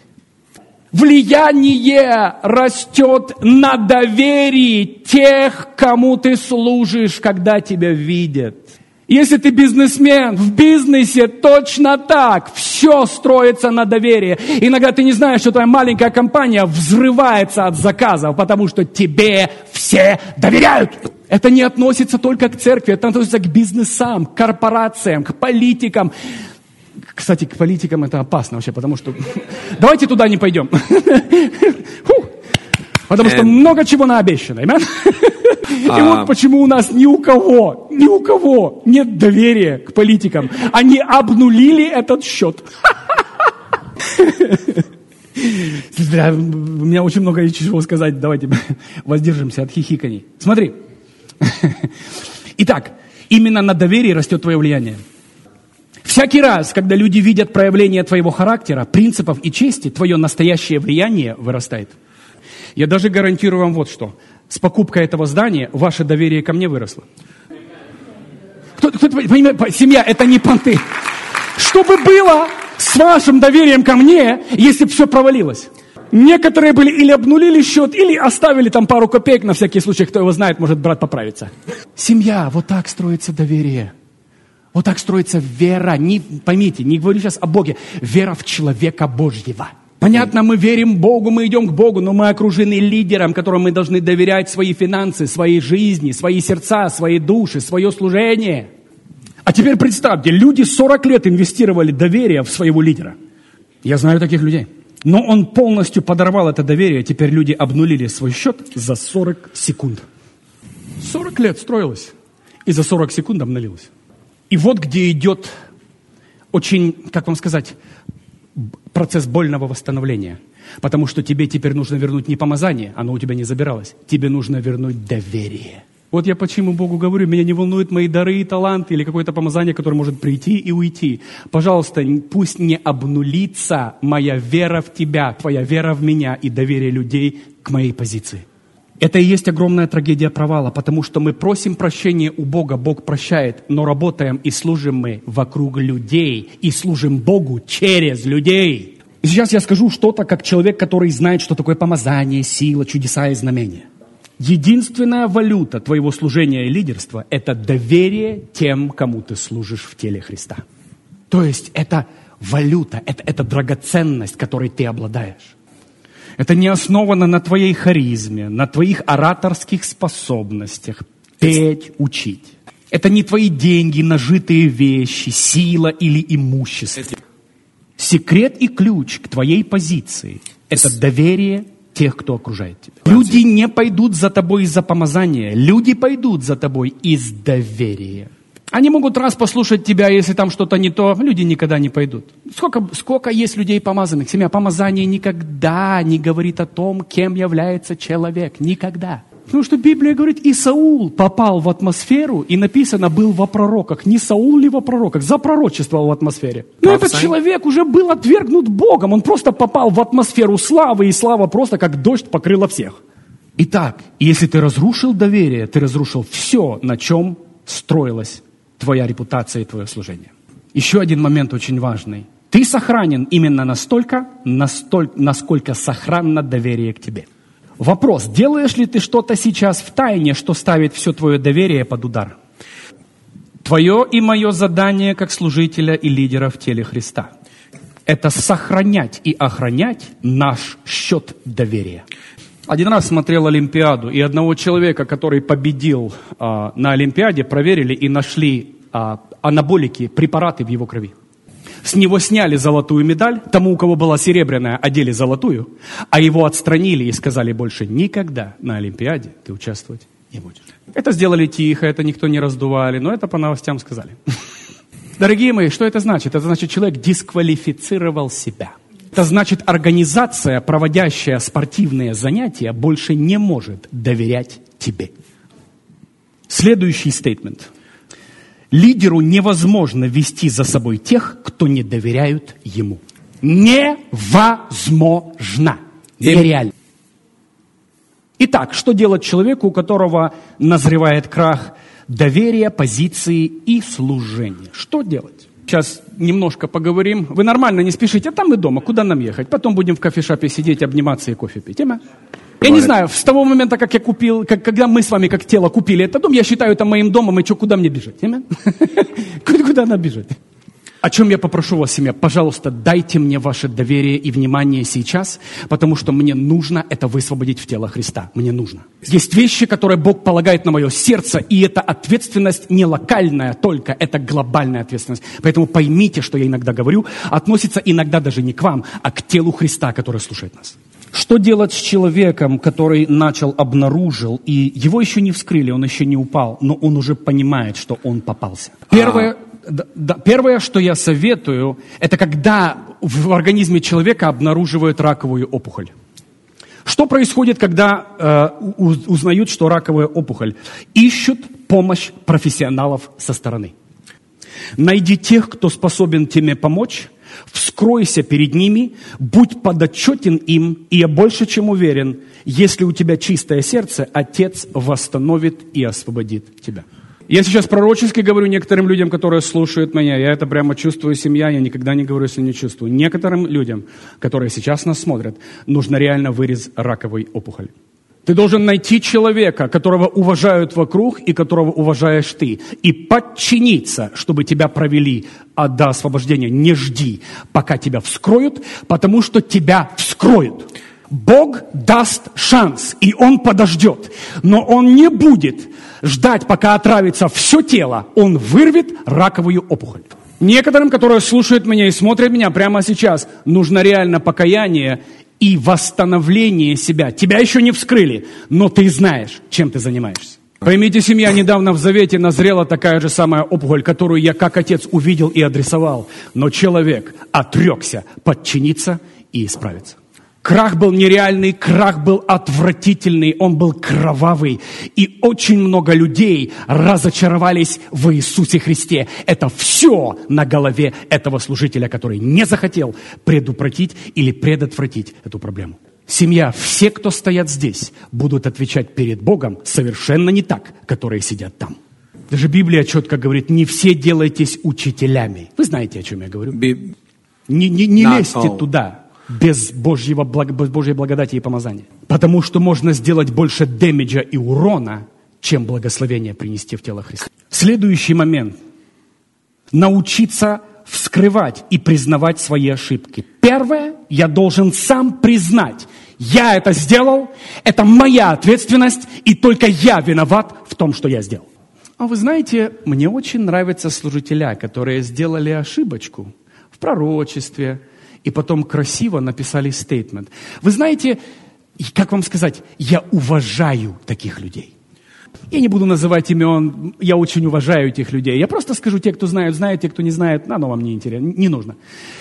Влияние растет на доверии тех, кому ты служишь, когда тебя видят. Если ты бизнесмен, в бизнесе точно так. Все строится на доверии. Иногда ты не знаешь, что твоя маленькая компания взрывается от заказов, потому что тебе все доверяют. Это не относится только к церкви, это относится к бизнесам, к корпорациям, к политикам. Кстати, к политикам это опасно вообще, потому что... Давайте туда не пойдем. Потому что много чего наобещано. И вот почему у нас ни у кого нет доверия к политикам. Они обнулили этот счет. У меня очень много чего сказать. Давайте воздержимся от хихиканий. Смотри. Итак, именно на доверии растет твое влияние. Всякий раз, когда люди видят проявление твоего характера, принципов и чести, твое настоящее влияние вырастает. Я даже гарантирую вам вот что. С покупкой этого здания ваше доверие ко мне выросло. Кто понимает, семья, это не понты. Что бы было с с вашим доверием ко мне, если бы все провалилось? Некоторые были или обнулили счет, или оставили там пару копеек на всякий случай, кто его знает, может брат поправиться. Семья, вот так строится доверие. Вот так строится вера. Поймите, не говорю сейчас о Боге. Вера в человека Божьего. Понятно, мы верим Богу, мы идем к Богу, но мы окружены лидером, которому мы должны доверять свои финансы, свои жизни, свои сердца, свои души, свое служение. А теперь представьте, люди 40 лет инвестировали доверие в своего лидера. Я знаю таких людей. Но он полностью подорвал это доверие, теперь люди обнулили свой счет за 40 секунд. 40 лет строилось, и за 40 секунд обнулилось. И вот где идет очень, как вам сказать, процесс больного восстановления. Потому что тебе теперь нужно вернуть не помазание, оно у тебя не забиралось. Тебе нужно вернуть доверие. Вот я почему Богу говорю, меня не волнуют мои дары и таланты или какое-то помазание, которое может прийти и уйти. Пожалуйста, пусть не обнулится моя вера в тебя, твоя вера в меня и доверие людей к моей позиции. Это и есть огромная трагедия провала, потому что мы просим прощения у Бога, Бог прощает, но работаем и служим мы вокруг людей, и служим Богу через людей. И сейчас я скажу что-то, как человек, который знает, что такое помазание, сила, чудеса и знамения. Единственная валюта твоего служения и лидерства – это доверие тем, кому ты служишь в теле Христа. То есть это валюта, это драгоценность, которой ты обладаешь. Это не основано на твоей харизме, на твоих ораторских способностях петь, учить. Это не твои деньги, нажитые вещи, сила или имущество. Секрет и ключ к твоей позиции – это доверие тех, кто окружает тебя. Люди не пойдут за тобой из-за помазания, люди пойдут за тобой из доверия. Они могут раз послушать тебя, если там что-то не то, люди никогда не пойдут. Сколько есть людей помазанных? Семья, помазание никогда не говорит о том, кем является человек. Никогда. Потому что Библия говорит, и Саул попал в атмосферу, и написано, был во пророках. Не Саул ли во пророках? Запророчествовал в атмосфере. Но этот человек уже был отвергнут Богом. Он просто попал в атмосферу славы, и слава просто как дождь покрыла всех. Итак, если ты разрушил доверие, ты разрушил все, на чем строилась твоя репутация и твое служение. Еще один момент очень важный. Ты сохранен именно настолько, насколько сохранно доверие к тебе. Вопрос, делаешь ли ты что-то сейчас в тайне, что ставит все твое доверие под удар? Твое и мое задание как служителя и лидера в теле Христа – это сохранять и охранять наш счет доверия. Один раз смотрел Олимпиаду, и одного человека, который победил на Олимпиаде, проверили и нашли анаболики, препараты в его крови. С него сняли золотую медаль, тому, у кого была серебряная, одели золотую, а его отстранили и сказали, больше никогда на Олимпиаде ты участвовать не будешь. Это сделали тихо, это никто не раздували, но это по новостям сказали. Дорогие мои, что это значит? Это значит, человек дисквалифицировал себя. Это значит, организация, проводящая спортивные занятия, больше не может доверять тебе. Следующий стейтмент. Лидеру невозможно вести за собой тех, кто не доверяют ему. Невозможно. Нереально. Итак, что делать человеку, у которого назревает крах доверия, позиции и служения? Что делать? Сейчас немножко поговорим. Вы нормально не спешите, а там мы дома. Куда нам ехать? Потом будем в кофешопе сидеть, обниматься и кофе пить. Тема? Я не знаю, с того момента, как я купил, когда мы с вами как тело купили этот дом, я считаю это моим домом, и что, куда мне бежать? Куда нам бежать? О чем я попрошу вас, семья? Пожалуйста, дайте мне ваше доверие и внимание сейчас, потому что мне нужно это высвободить в тело Христа. Мне нужно. Есть вещи, которые Бог полагает на мое сердце, и эта ответственность не локальная только, это глобальная ответственность. Поэтому поймите, что я иногда говорю, относится иногда даже не к вам, а к телу Христа, который слушает нас. Что делать с человеком, который обнаружил, и его еще не вскрыли, он еще не упал, но он уже понимает, что он попался? Первое, что я советую, это когда в организме человека обнаруживают раковую опухоль. Что происходит, когда узнают, что раковая опухоль? Ищут помощь профессионалов со стороны. Найди тех, кто способен тебе помочь, вскройся перед ними, будь подотчетен им, и я больше чем уверен, если у тебя чистое сердце, Отец восстановит и освободит тебя. Я сейчас пророчески говорю некоторым людям, которые слушают меня. Я это прямо чувствую, семья. Я никогда не говорю, если не чувствую. Некоторым людям, которые сейчас нас смотрят, нужно реально вырез раковой опухоли. Ты должен найти человека, которого уважают вокруг и которого уважаешь ты. И подчиниться, чтобы тебя провели до освобождения. Не жди, пока тебя вскроют, потому что тебя вскроют. Бог даст шанс, и Он подождет. Но Он не будет ждать, пока отравится все тело. Он вырвет раковую опухоль. Некоторым, которые слушают меня и смотрят меня прямо сейчас, нужно реально покаяние и восстановление себя. Тебя еще не вскрыли, но ты знаешь, чем ты занимаешься. Поймите, семья, недавно в Завете назрела такая же самая опухоль, которую я как отец увидел и адресовал. Но человек отрекся подчиниться и исправиться. Крах был нереальный, крах был отвратительный, он был кровавый. И очень много людей разочаровались в Иисусе Христе. Это все на голове этого служителя, который не захотел предупредить или предотвратить эту проблему. Семья, все, кто стоят здесь, будут отвечать перед Богом совершенно не так, которые сидят там. Даже Библия четко говорит, не все делайтесь учителями. Вы знаете, о чем я говорю. Не лезьте туда. Без Божьей благодати и помазания. Потому что можно сделать больше дэмиджа и урона, чем благословение принести в тело Христа. Следующий момент. Научиться вскрывать и признавать свои ошибки. Первое, я должен сам признать. Я это сделал, это моя ответственность, и только я виноват в том, что я сделал. А вы знаете, мне очень нравятся служителя, которые сделали ошибочку в пророчестве, и потом красиво написали стейтмент. Вы знаете, как вам сказать, я уважаю таких людей. Я не буду называть имен, я очень уважаю этих людей. Я просто скажу, те, кто знают, знают, те, кто не знает, оно вам не интересно, не нужно.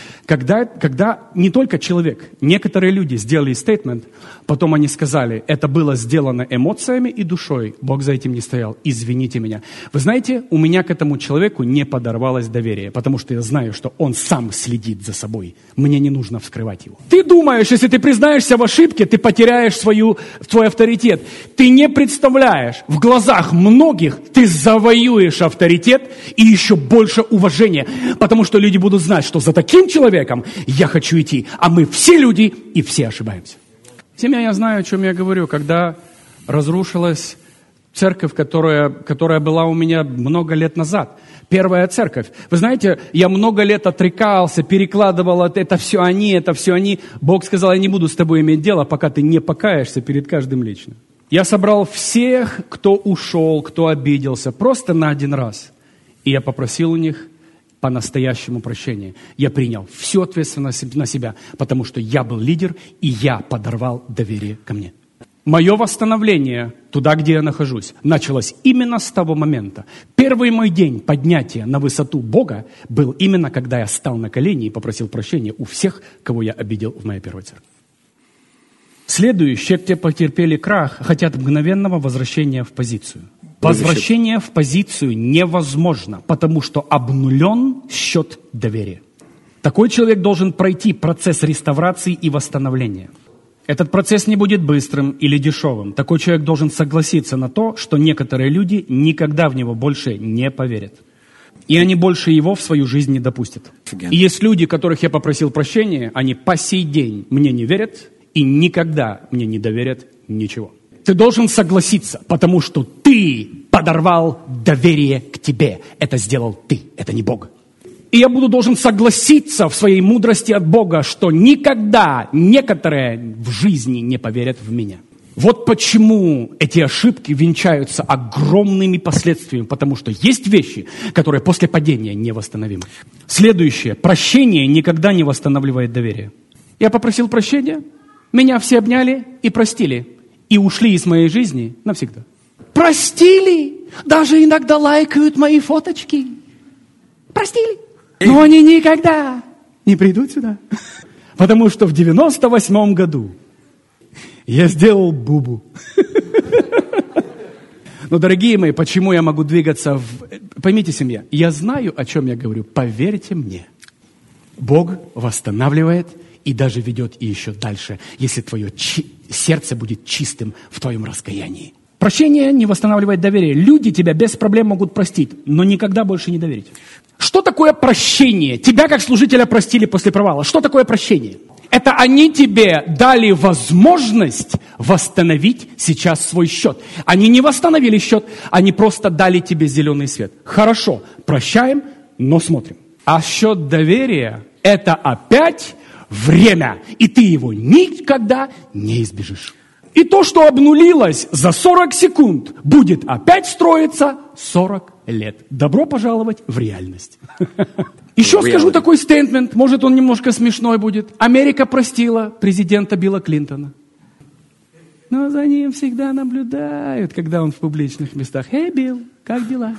Когда не только человек, некоторые люди сделали стейтмент, потом они сказали, это было сделано эмоциями и душой, Бог за этим не стоял, извините меня. Вы знаете, у меня к этому человеку не подорвалось доверие, потому что я знаю, что он сам следит за собой, мне не нужно вскрывать его. Ты думаешь, если ты признаешься в ошибке, ты потеряешь твой авторитет. Ты не представляешь, в глазах многих ты завоюешь авторитет и еще больше уважения, потому что люди будут знать, что за таким человеком я хочу идти, а мы все люди и все ошибаемся. Семья, я знаю, о чем я говорю, когда разрушилась церковь, которая была у меня много лет назад. Первая церковь. Вы знаете, я много лет отрекался, перекладывал это все они. Бог сказал, я не буду с тобой иметь дело, пока ты не покаешься перед каждым лично. Я собрал всех, кто ушел, кто обиделся, просто на один раз. И я попросил у них по-настоящему прощения. Я принял всю ответственность на себя, потому что я был лидер, и я подорвал доверие ко мне. Мое восстановление туда, где я нахожусь, началось именно с того момента. Первый мой день поднятия на высоту Бога был именно, когда я стал на колени и попросил прощения у всех, кого я обидел в моей первой церкви. Следующие, те потерпели крах, хотят мгновенного возвращения в позицию. Возвращение в позицию невозможно, потому что обнулен счет доверия. Такой человек должен пройти процесс реставрации и восстановления. Этот процесс не будет быстрым или дешевым. Такой человек должен согласиться на то, что некоторые люди никогда в него больше не поверят. И они больше его в свою жизнь не допустят. И есть люди, которых я попросил прощения, они по сей день мне не верят и никогда мне не доверят ничего. Ты должен согласиться, потому что ты подорвал доверие к тебе. Это сделал ты, это не Бог. И я должен согласиться в своей мудрости от Бога, что никогда некоторые в жизни не поверят в меня. Вот почему эти ошибки венчаются огромными последствиями, потому что есть вещи, которые после падения невосстановимы. Следующее. Прощение никогда не восстанавливает доверие. Я попросил прощения, меня все обняли и простили. И ушли из моей жизни навсегда. Простили! Даже иногда лайкают мои фоточки. Простили. Но они никогда не придут сюда. Потому что в 98 году я сделал бубу. Но, дорогие мои, почему я могу двигаться Поймите, семья, я знаю, о чем я говорю. Поверьте мне. Бог восстанавливает и даже ведет и еще дальше, если твое сердце будет чистым в твоем раскаянии. Прощение не восстанавливает доверие. Люди тебя без проблем могут простить, но никогда больше не доверить. Что такое прощение? Тебя как служителя простили после провала. Что такое прощение? Это они тебе дали возможность восстановить сейчас свой счет. Они не восстановили счет, они просто дали тебе зеленый свет. Хорошо, прощаем, но смотрим. А счет доверия – это опять время, и ты его никогда не избежишь. И то, что обнулилось за 40 секунд, будет опять строиться 40 лет. Добро пожаловать в реальность. Еще скажу такой стейтмент, может он немножко смешной будет. Америка простила президента Билла Клинтона. Но за ним всегда наблюдают, когда он в публичных местах. «Эй, Билл, как дела?»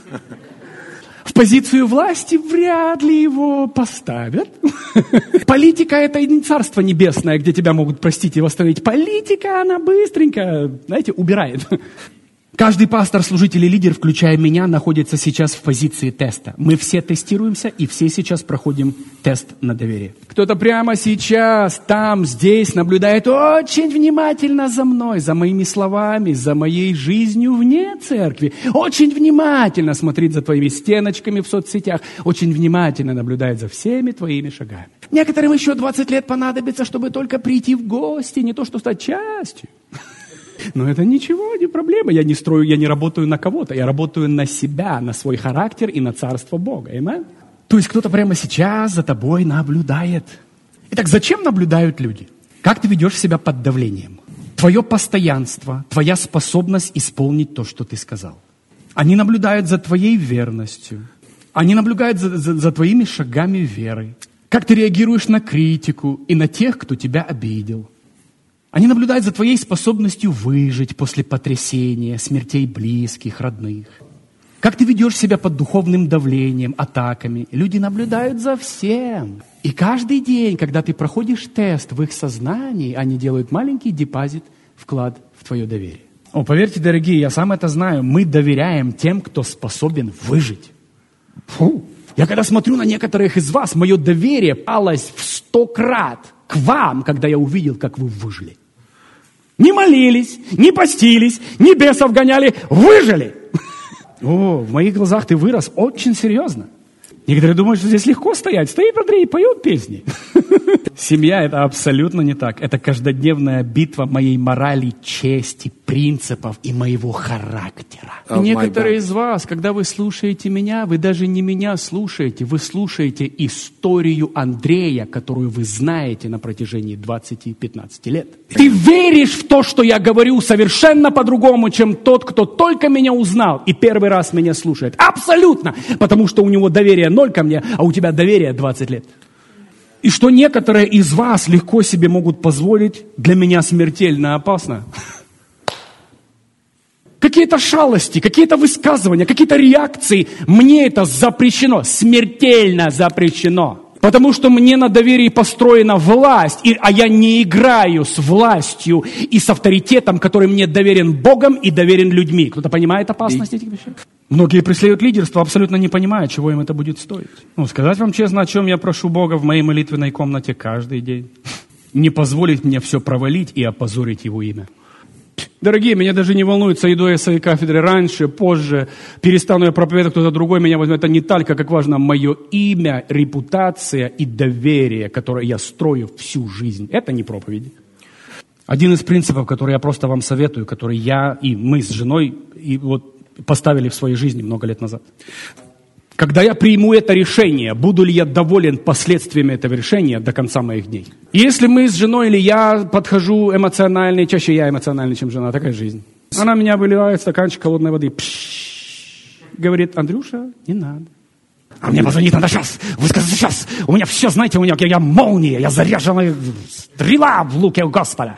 В позицию власти вряд ли его поставят. Политика – это не царство небесное, где тебя могут простить и восстановить. Политика, она быстренько, знаете, убирает. Каждый пастор, служитель и лидер, включая меня, находится сейчас в позиции теста. Мы все тестируемся, и все сейчас проходим тест на доверие. Кто-то прямо сейчас, там, здесь наблюдает очень внимательно за мной, за моими словами, за моей жизнью вне церкви. Очень внимательно смотрит за твоими стеночками в соцсетях. Очень внимательно наблюдает за всеми твоими шагами. Некоторым еще 20 лет понадобится, чтобы только прийти в гости, не то что стать частью. Но это ничего, не проблема. Я не работаю на кого-то. Я работаю на себя, на свой характер и на царство Бога. Amen? То есть кто-то прямо сейчас за тобой наблюдает. Итак, зачем наблюдают люди? Как ты ведешь себя под давлением? Твое постоянство, твоя способность исполнить то, что ты сказал. Они наблюдают за твоей верностью. Они наблюдают за твоими шагами веры. Как ты реагируешь на критику и на тех, кто тебя обидел. Они наблюдают за твоей способностью выжить после потрясения, смертей близких, родных. Как ты ведешь себя под духовным давлением, атаками. Люди наблюдают за всем. И каждый день, когда ты проходишь тест в их сознании, они делают маленький депозит, вклад в твое доверие. Поверьте, дорогие, я сам это знаю. Мы доверяем тем, кто способен выжить. Я когда смотрю на некоторых из вас, мое доверие палось в 100 крат к вам, когда я увидел, как вы выжили. Не молились, не постились, не бесов гоняли, выжили. В моих глазах ты вырос очень серьезно. Некоторые думают, что здесь легко стоять. Стоит Андрей и поет песни. Семья – это абсолютно не так. Это каждодневная битва моей морали, чести, принципов и моего характера. И некоторые из вас, когда вы слушаете меня, вы даже не меня слушаете, вы слушаете историю Андрея, которую вы знаете на протяжении 20-15 лет. Ты веришь в то, что я говорю, совершенно по-другому, чем тот, кто только меня узнал и первый раз меня слушает. Абсолютно! Потому что у него доверие 0 ко мне, а у тебя доверие 20 лет. И что некоторые из вас легко себе могут позволить, для меня смертельно опасно. Какие-то шалости, какие-то высказывания, какие-то реакции. Мне это запрещено, смертельно запрещено. Потому что мне на доверии построена власть, а я не играю с властью и с авторитетом, который мне доверен Богом и доверен людьми. Кто-то понимает опасность этих вещей? Многие преследуют лидерство, абсолютно не понимая, чего им это будет стоить. Сказать вам честно, о чем я прошу Бога в моей молитвенной комнате каждый день. Не позволить мне все провалить и опозорить Его имя. Дорогие, меня даже не волнует, сойду я с своей кафедры раньше, позже, перестану я проповедовать, кто-то другой меня возьмет. Это не только, как важно, мое имя, репутация и доверие, которое я строю всю жизнь. Это не проповедь. Один из принципов, который я просто вам советую, который я и мы с женой поставили в своей жизни много лет назад. Когда я приму это решение, буду ли я доволен последствиями этого решения до конца моих дней? Если мы с женой или я подхожу эмоциональный, чаще я эмоциональный, чем жена, такая жизнь. Она меня выливает стаканчик холодной воды. Говорит: Андрюша, не надо. А мне позвонить надо сейчас, высказаться сейчас. У меня все, знаете, я молния, я заряженная стрела в луке у Господа.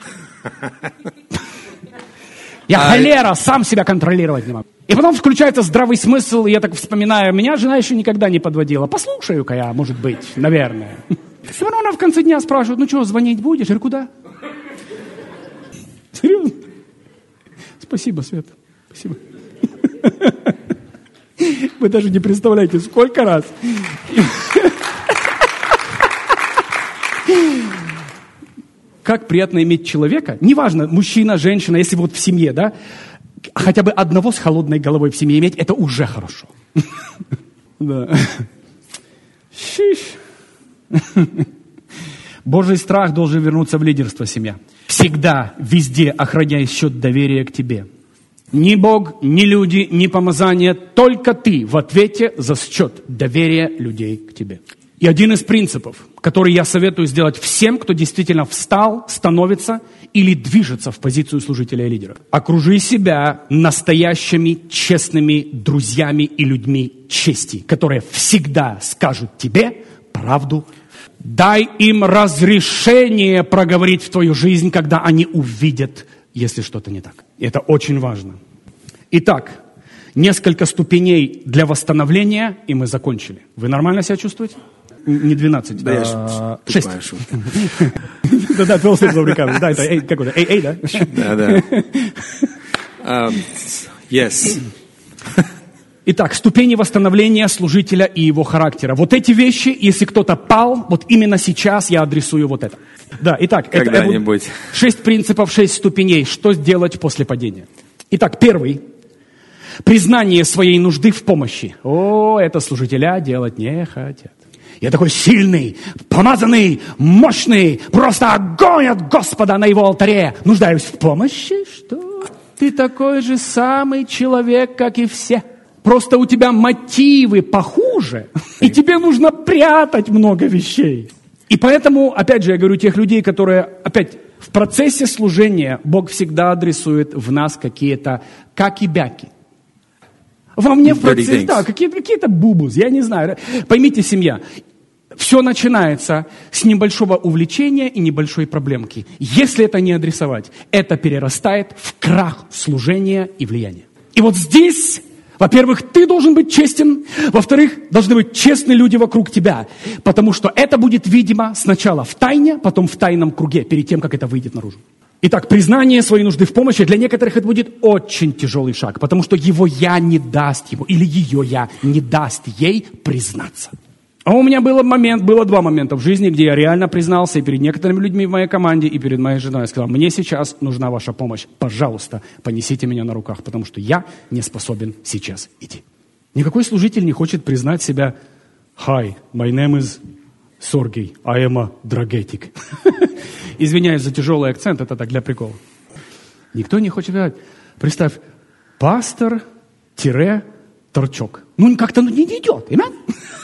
Я холера, сам себя контролировать не могу. И потом включается здравый смысл, и я так вспоминаю, меня жена еще никогда не подводила. Послушаю-ка я, может быть, наверное. Все равно она в конце дня спрашивает: ну что, звонить будешь? Я говорю: куда? Серьезно? Спасибо, Света. Спасибо. Вы даже не представляете, сколько раз. Как приятно иметь человека, неважно, мужчина, женщина, если вот в семье, да, хотя бы одного с холодной головой в семье иметь, это уже хорошо. Да. Божий страх должен вернуться в лидерство семья. Всегда, везде охраняй счет доверия к тебе. Ни Бог, ни люди, ни помазание, только ты в ответе за счет доверия людей к тебе. И один из принципов, который я советую сделать всем, кто действительно встал, становится или движется в позицию служителя и лидера. Окружи себя настоящими, честными друзьями и людьми чести, которые всегда скажут тебе правду. Дай им разрешение проговорить в твою жизнь, когда они увидят, если что-то не так. Это очень важно. Итак, несколько ступеней для восстановления, и мы закончили. Вы нормально себя чувствуете? Не 12, да, 6. Да, просто завлекаю. Да, это какой-то эй, да? Да. Yes. Итак, ступени восстановления служителя и его характера. Вот эти вещи, если кто-то пал, вот именно сейчас я адресую вот это. Да, итак, когда-нибудь. 6 принципов, 6 ступеней. Что сделать после падения? Итак, первый. Признание своей нужды в помощи. О, это служителя делать не хотят. Я такой сильный, помазанный, мощный, просто огонь от Господа на его алтаре. Нуждаюсь в помощи? Что? Ты такой же самый человек, как и все. Просто у тебя мотивы похуже, и тебе нужно прятать много вещей. И поэтому, опять же, я говорю тех людей, которые, опять, в процессе служения Бог всегда адресует в нас какие-то каки-бяки. Во мне в процессе, да, какие-то бубуз, я не знаю. Поймите, семья, все начинается с небольшого увлечения и небольшой проблемки. Если это не адресовать, это перерастает в крах служения и влияния. И вот здесь... Во-первых, ты должен быть честен. Во-вторых, должны быть честные люди вокруг тебя. Потому что это будет видимо сначала в тайне, потом в тайном круге, перед тем, как это выйдет наружу. Итак, признание своей нужды в помощи для некоторых это будет очень тяжелый шаг, потому что его «я» не даст ему, или ее «я» не даст ей признаться. А у меня было 2 момента в жизни, где я реально признался и перед некоторыми людьми в моей команде, и перед моей женой. Я сказал, мне сейчас нужна ваша помощь. Пожалуйста, понесите меня на руках, потому что я не способен сейчас идти. Никакой служитель не хочет признать себя «Hi, my name is Сергей, I am a dragetic». Извиняюсь за тяжелый акцент, это так для прикола. Никто не хочет сказать. Представь, пастор-торчок. Как-то не идет, именно?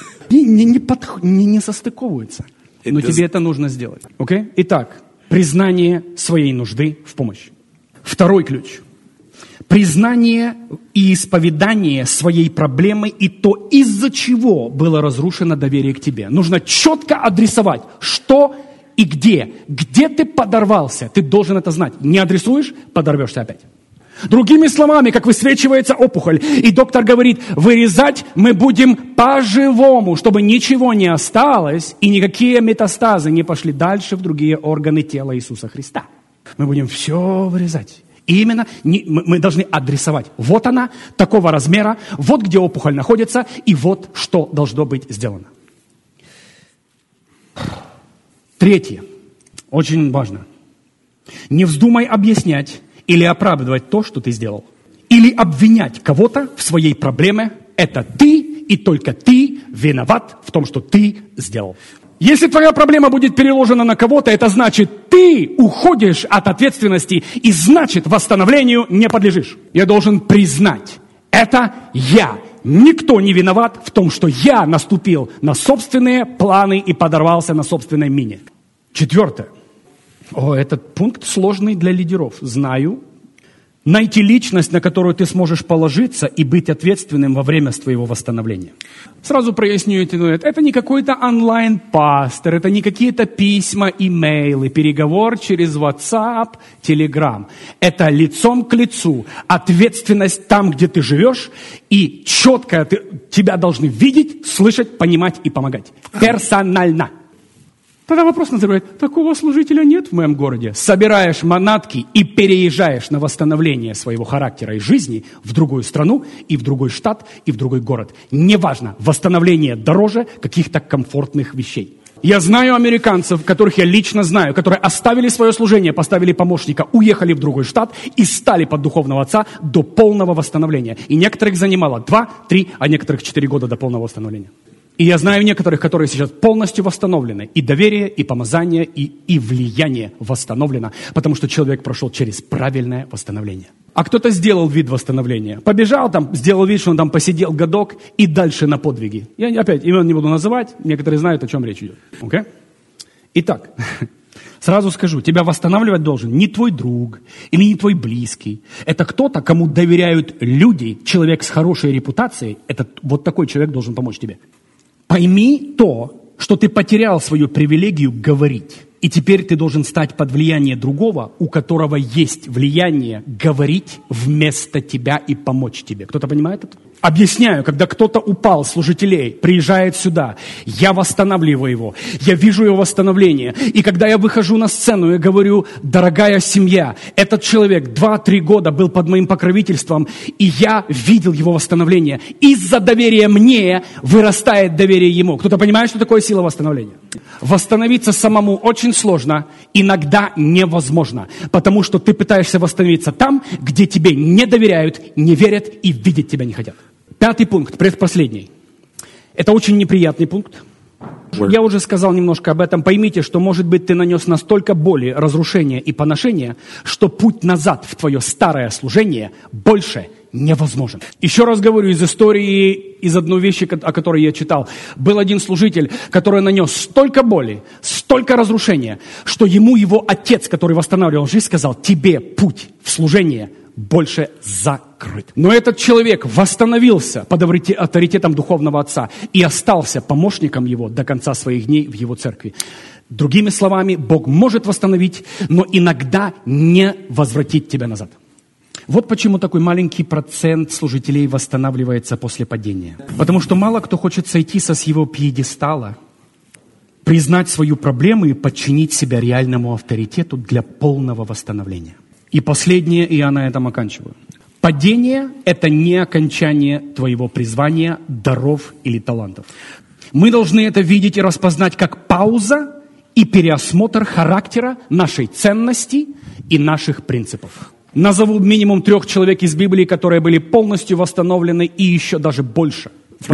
Не состыковывается. Но тебе это нужно сделать. Okay? Итак, признание своей нужды в помощи. Второй ключ. Признание и исповедание своей проблемы и то, из-за чего было разрушено доверие к тебе. Нужно четко адресовать, что и где. Где ты подорвался, ты должен это знать. Не адресуешь, подорвешься опять. Другими словами, как высвечивается опухоль, и доктор говорит, вырезать мы будем по-живому, чтобы ничего не осталось, и никакие метастазы не пошли дальше в другие органы тела Иисуса Христа. Мы будем все вырезать. И именно мы должны адресовать. Вот она, такого размера, вот где опухоль находится, и вот что должно быть сделано. Третье, очень важно. Не вздумай объяснять или оправдывать то, что ты сделал. Или обвинять кого-то в своей проблеме. Это ты и только ты виноват в том, что ты сделал. Если твоя проблема будет переложена на кого-то, это значит, ты уходишь от ответственности и значит, восстановлению не подлежишь. Я должен признать, это я. Никто не виноват в том, что я наступил на собственные планы и подорвался на собственной мине. 4. Этот пункт сложный для лидеров. Знаю. Найти личность, на которую ты сможешь положиться и быть ответственным во время твоего восстановления. Сразу проясню, это не какой-то онлайн-пастор, это не какие-то письма, имейлы, переговор через WhatsApp, Telegram. Это лицом к лицу, ответственность там, где ты живешь, и четко тебя должны видеть, слышать, понимать и помогать. Персонально. Тогда вопрос называют, такого служителя нет в моем городе. Собираешь манатки и переезжаешь на восстановление своего характера и жизни в другую страну, и в другой штат, и в другой город. Неважно, восстановление дороже каких-то комфортных вещей. Я знаю американцев, которых я лично знаю, которые оставили свое служение, поставили помощника, уехали в другой штат и стали под духовного отца до полного восстановления. И некоторых занимало 2, 3, а некоторых 4 года до полного восстановления. И я знаю некоторых, которые сейчас полностью восстановлены. И доверие, и помазание, и влияние восстановлено, потому что человек прошел через правильное восстановление. А кто-то сделал вид восстановления. Побежал там, сделал вид, что он там посидел годок и дальше на подвиги. Я опять имен не буду называть, некоторые знают, о чем речь идет. Okay? Итак, сразу скажу, тебя восстанавливать должен не твой друг или не твой близкий. Это кто-то, кому доверяют люди, человек с хорошей репутацией. Вот такой человек должен помочь тебе. Пойми то, что ты потерял свою привилегию говорить. И теперь ты должен стать под влияние другого, у которого есть влияние говорить вместо тебя и помочь тебе. Кто-то понимает это? Объясняю, когда кто-то упал, служителей, приезжает сюда, я восстанавливаю его, я вижу его восстановление. И когда я выхожу на сцену и говорю, дорогая семья, этот человек 2-3 года был под моим покровительством, и я видел его восстановление. Из-за доверия мне вырастает доверие ему. Кто-то понимает, что такое сила восстановления? Восстановиться самому очень сложно, иногда невозможно, потому что ты пытаешься восстановиться там, где тебе не доверяют, не верят и видеть тебя не хотят. 5-й пункт, предпоследний. Это очень неприятный пункт. Я уже сказал немножко об этом. Поймите, что, может быть, ты нанес настолько боли, разрушения и поношения, что путь назад в твое старое служение больше невозможен. Еще раз говорю из истории, из одной вещи, о которой я читал. Был один служитель, который нанес столько боли, столько разрушения, что ему его отец, который восстанавливал жизнь, сказал, тебе путь в служение больше закрыт. Но этот человек восстановился под авторитетом духовного отца и остался помощником его до конца своих дней в его церкви. Другими словами, Бог может восстановить, но иногда не возвратить тебя назад. Вот почему такой маленький процент служителей восстанавливается после падения. Потому что мало кто хочет сойти со своего пьедестала, признать свою проблему и подчинить себя реальному авторитету для полного восстановления. И последнее, и я на этом оканчиваю. Падение – это не окончание твоего призвания, даров или талантов. Мы должны это видеть и распознать как пауза и переосмотр характера, нашей ценности и наших принципов. Назову минимум 3 человек из Библии, которые были полностью восстановлены и еще даже больше.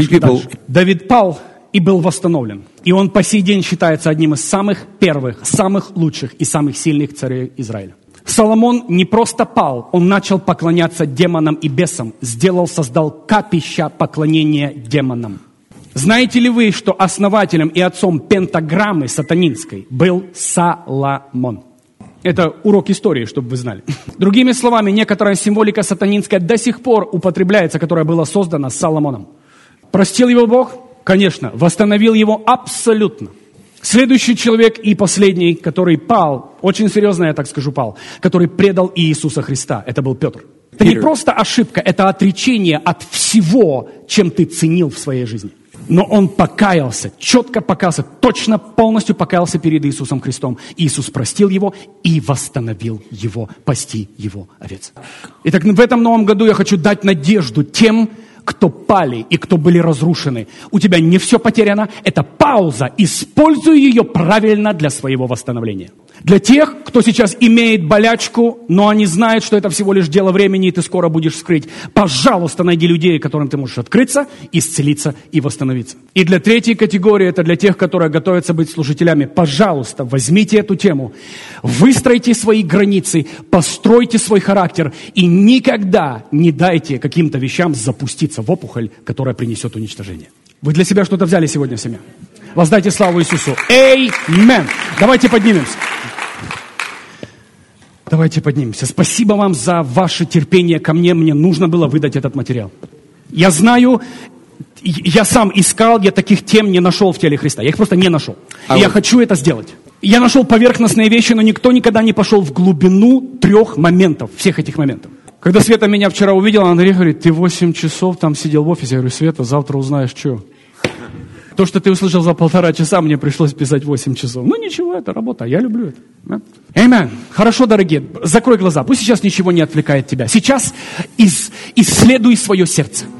Давид пал и был восстановлен. И он по сей день считается одним из самых первых, самых лучших и самых сильных царей Израиля. Соломон не просто пал, он начал поклоняться демонам и бесам, создал капища поклонения демонам. Знаете ли вы, что основателем и отцом пентаграммы сатанинской был Соломон? Это урок истории, чтобы вы знали. Другими словами, некоторая символика сатанинская до сих пор употребляется, которая была создана Соломоном. Простил его Бог? Конечно. Восстановил его? Абсолютно. Следующий человек и последний, который пал, очень серьезно, я так скажу, пал, который предал Иисуса Христа, это был Петр. Это не просто ошибка, это отречение от всего, чем ты ценил в своей жизни. Но он покаялся, четко покаялся, точно полностью покаялся перед Иисусом Христом. Иисус простил его и восстановил его, пасти его овец. Итак, в этом новом году я хочу дать надежду тем, кто пали и кто были разрушены. У тебя не все потеряно, это пауза. Используй ее правильно для своего восстановления. Для тех, кто сейчас имеет болячку, но они знают, что это всего лишь дело времени, и ты скоро будешь вскрыть. Пожалуйста, найди людей, которым ты можешь открыться, исцелиться и восстановиться. И для третьей категории, это для тех, которые готовятся быть служителями. Пожалуйста, возьмите эту тему, выстройте свои границы, постройте свой характер и никогда не дайте каким-то вещам запуститься в опухоль, которая принесет уничтожение. Вы для себя что-то взяли сегодня, семья? Воздайте славу Иисусу. Аминь. Давайте поднимемся. Давайте поднимемся. Спасибо вам за ваше терпение ко мне. Мне нужно было выдать этот материал. Я знаю, я сам искал, я таких тем не нашел в теле Христа. Я их просто не нашел. И я хочу это сделать. Я нашел поверхностные вещи, но никто никогда не пошел в глубину 3 моментов, всех этих моментов. Когда Света меня вчера увидела, Андрей говорит, ты 8 часов там сидел в офисе. Я говорю, Света, завтра узнаешь, что. То, что ты услышал за 1,5 часа, мне пришлось писать 8 часов. Ну ничего, это работа, я люблю это. Аминь. Хорошо, дорогие, закрой глаза, пусть сейчас ничего не отвлекает тебя. Сейчас исследуй свое сердце.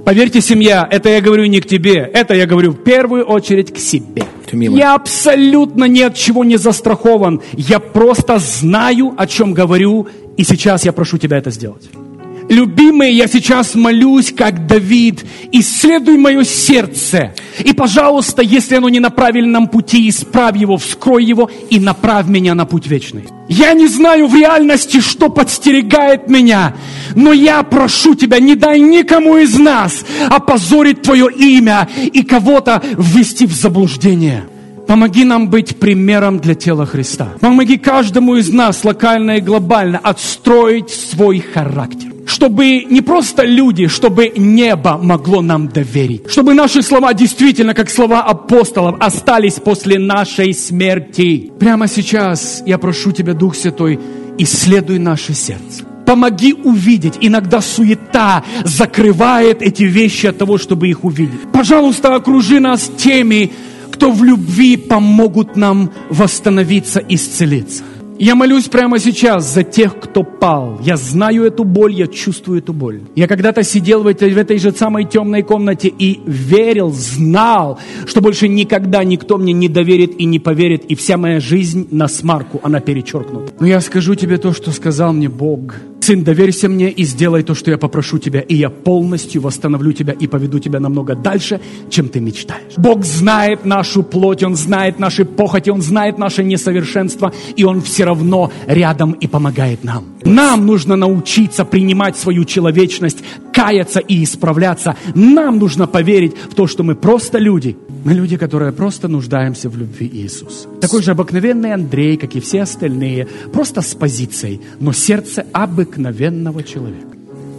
Поверьте, семья, это я говорю не к тебе, это я говорю в первую очередь к себе. Я абсолютно ни от чего не застрахован. Я просто знаю, о чем говорю, и сейчас я прошу тебя это сделать. Любимый, я сейчас молюсь, как Давид, исследуй мое сердце. И, пожалуйста, если оно не на правильном пути, исправь его, вскрой его и направь меня на путь вечный. Я не знаю в реальности, что подстерегает меня, но я прошу тебя, не дай никому из нас опозорить твое имя и кого-то ввести в заблуждение. Помоги нам быть примером для тела Христа. Помоги каждому из нас локально и глобально отстроить свой характер. Чтобы не просто люди, чтобы небо могло нам доверить. Чтобы наши слова действительно, как слова апостолов, остались после нашей смерти. Прямо сейчас я прошу тебя, Дух Святой, исследуй наше сердце. Помоги увидеть. Иногда суета закрывает эти вещи от того, чтобы их увидеть. Пожалуйста, окружи нас теми, кто в любви помогут нам восстановиться, исцелиться. Я молюсь прямо сейчас за тех, кто пал. Я знаю эту боль, я чувствую эту боль. Я когда-то сидел в этой же самой темной комнате и верил, знал, что больше никогда никто мне не доверит и не поверит, и вся моя жизнь насмарку, она перечеркнута. Но я скажу тебе то, что сказал мне Бог. Сын, доверься мне и сделай то, что я попрошу тебя, и я полностью восстановлю тебя и поведу тебя намного дальше, чем ты мечтаешь. Бог знает нашу плоть, Он знает наши похоти, Он знает наше несовершенство, и Он все равно рядом и помогает нам. Нам нужно научиться принимать свою человечность, каяться и исправляться. Нам нужно поверить в то, что мы просто люди. Мы люди, которые просто нуждаемся в любви Иисуса. Такой же обыкновенный Андрей, как и все остальные, просто с позицией, но сердце обыкновенного человека.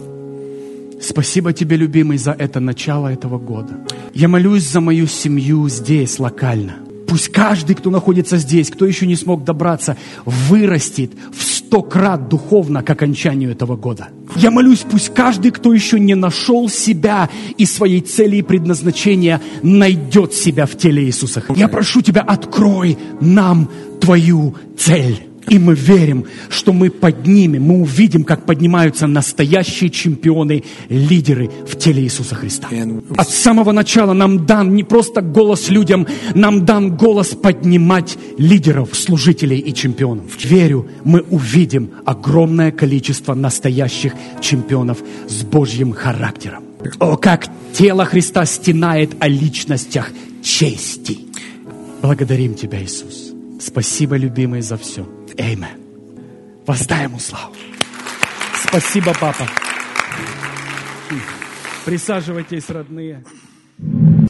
Спасибо тебе, любимый, за это начало этого года. Я молюсь за мою семью здесь, локально. Пусть каждый, кто находится здесь, кто еще не смог добраться, вырастет в 100 крат духовно к окончанию этого года. Я молюсь, пусть каждый, кто еще не нашел себя и своей цели и предназначения, найдет себя в теле Иисуса Христа. Я прошу тебя, открой нам твою цель. И мы верим, что мы поднимем, мы увидим, как поднимаются настоящие чемпионы, лидеры в теле Иисуса Христа. От самого начала нам дан не просто голос людям, нам дан голос поднимать лидеров, служителей и чемпионов. Верю, мы увидим огромное количество настоящих чемпионов с Божьим характером. О, как тело Христа стенает о личностях чести. Благодарим тебя, Иисус. Спасибо, любимый, за все. Аминь. Воздай ему славу. Спасибо, папа. Присаживайтесь, родные.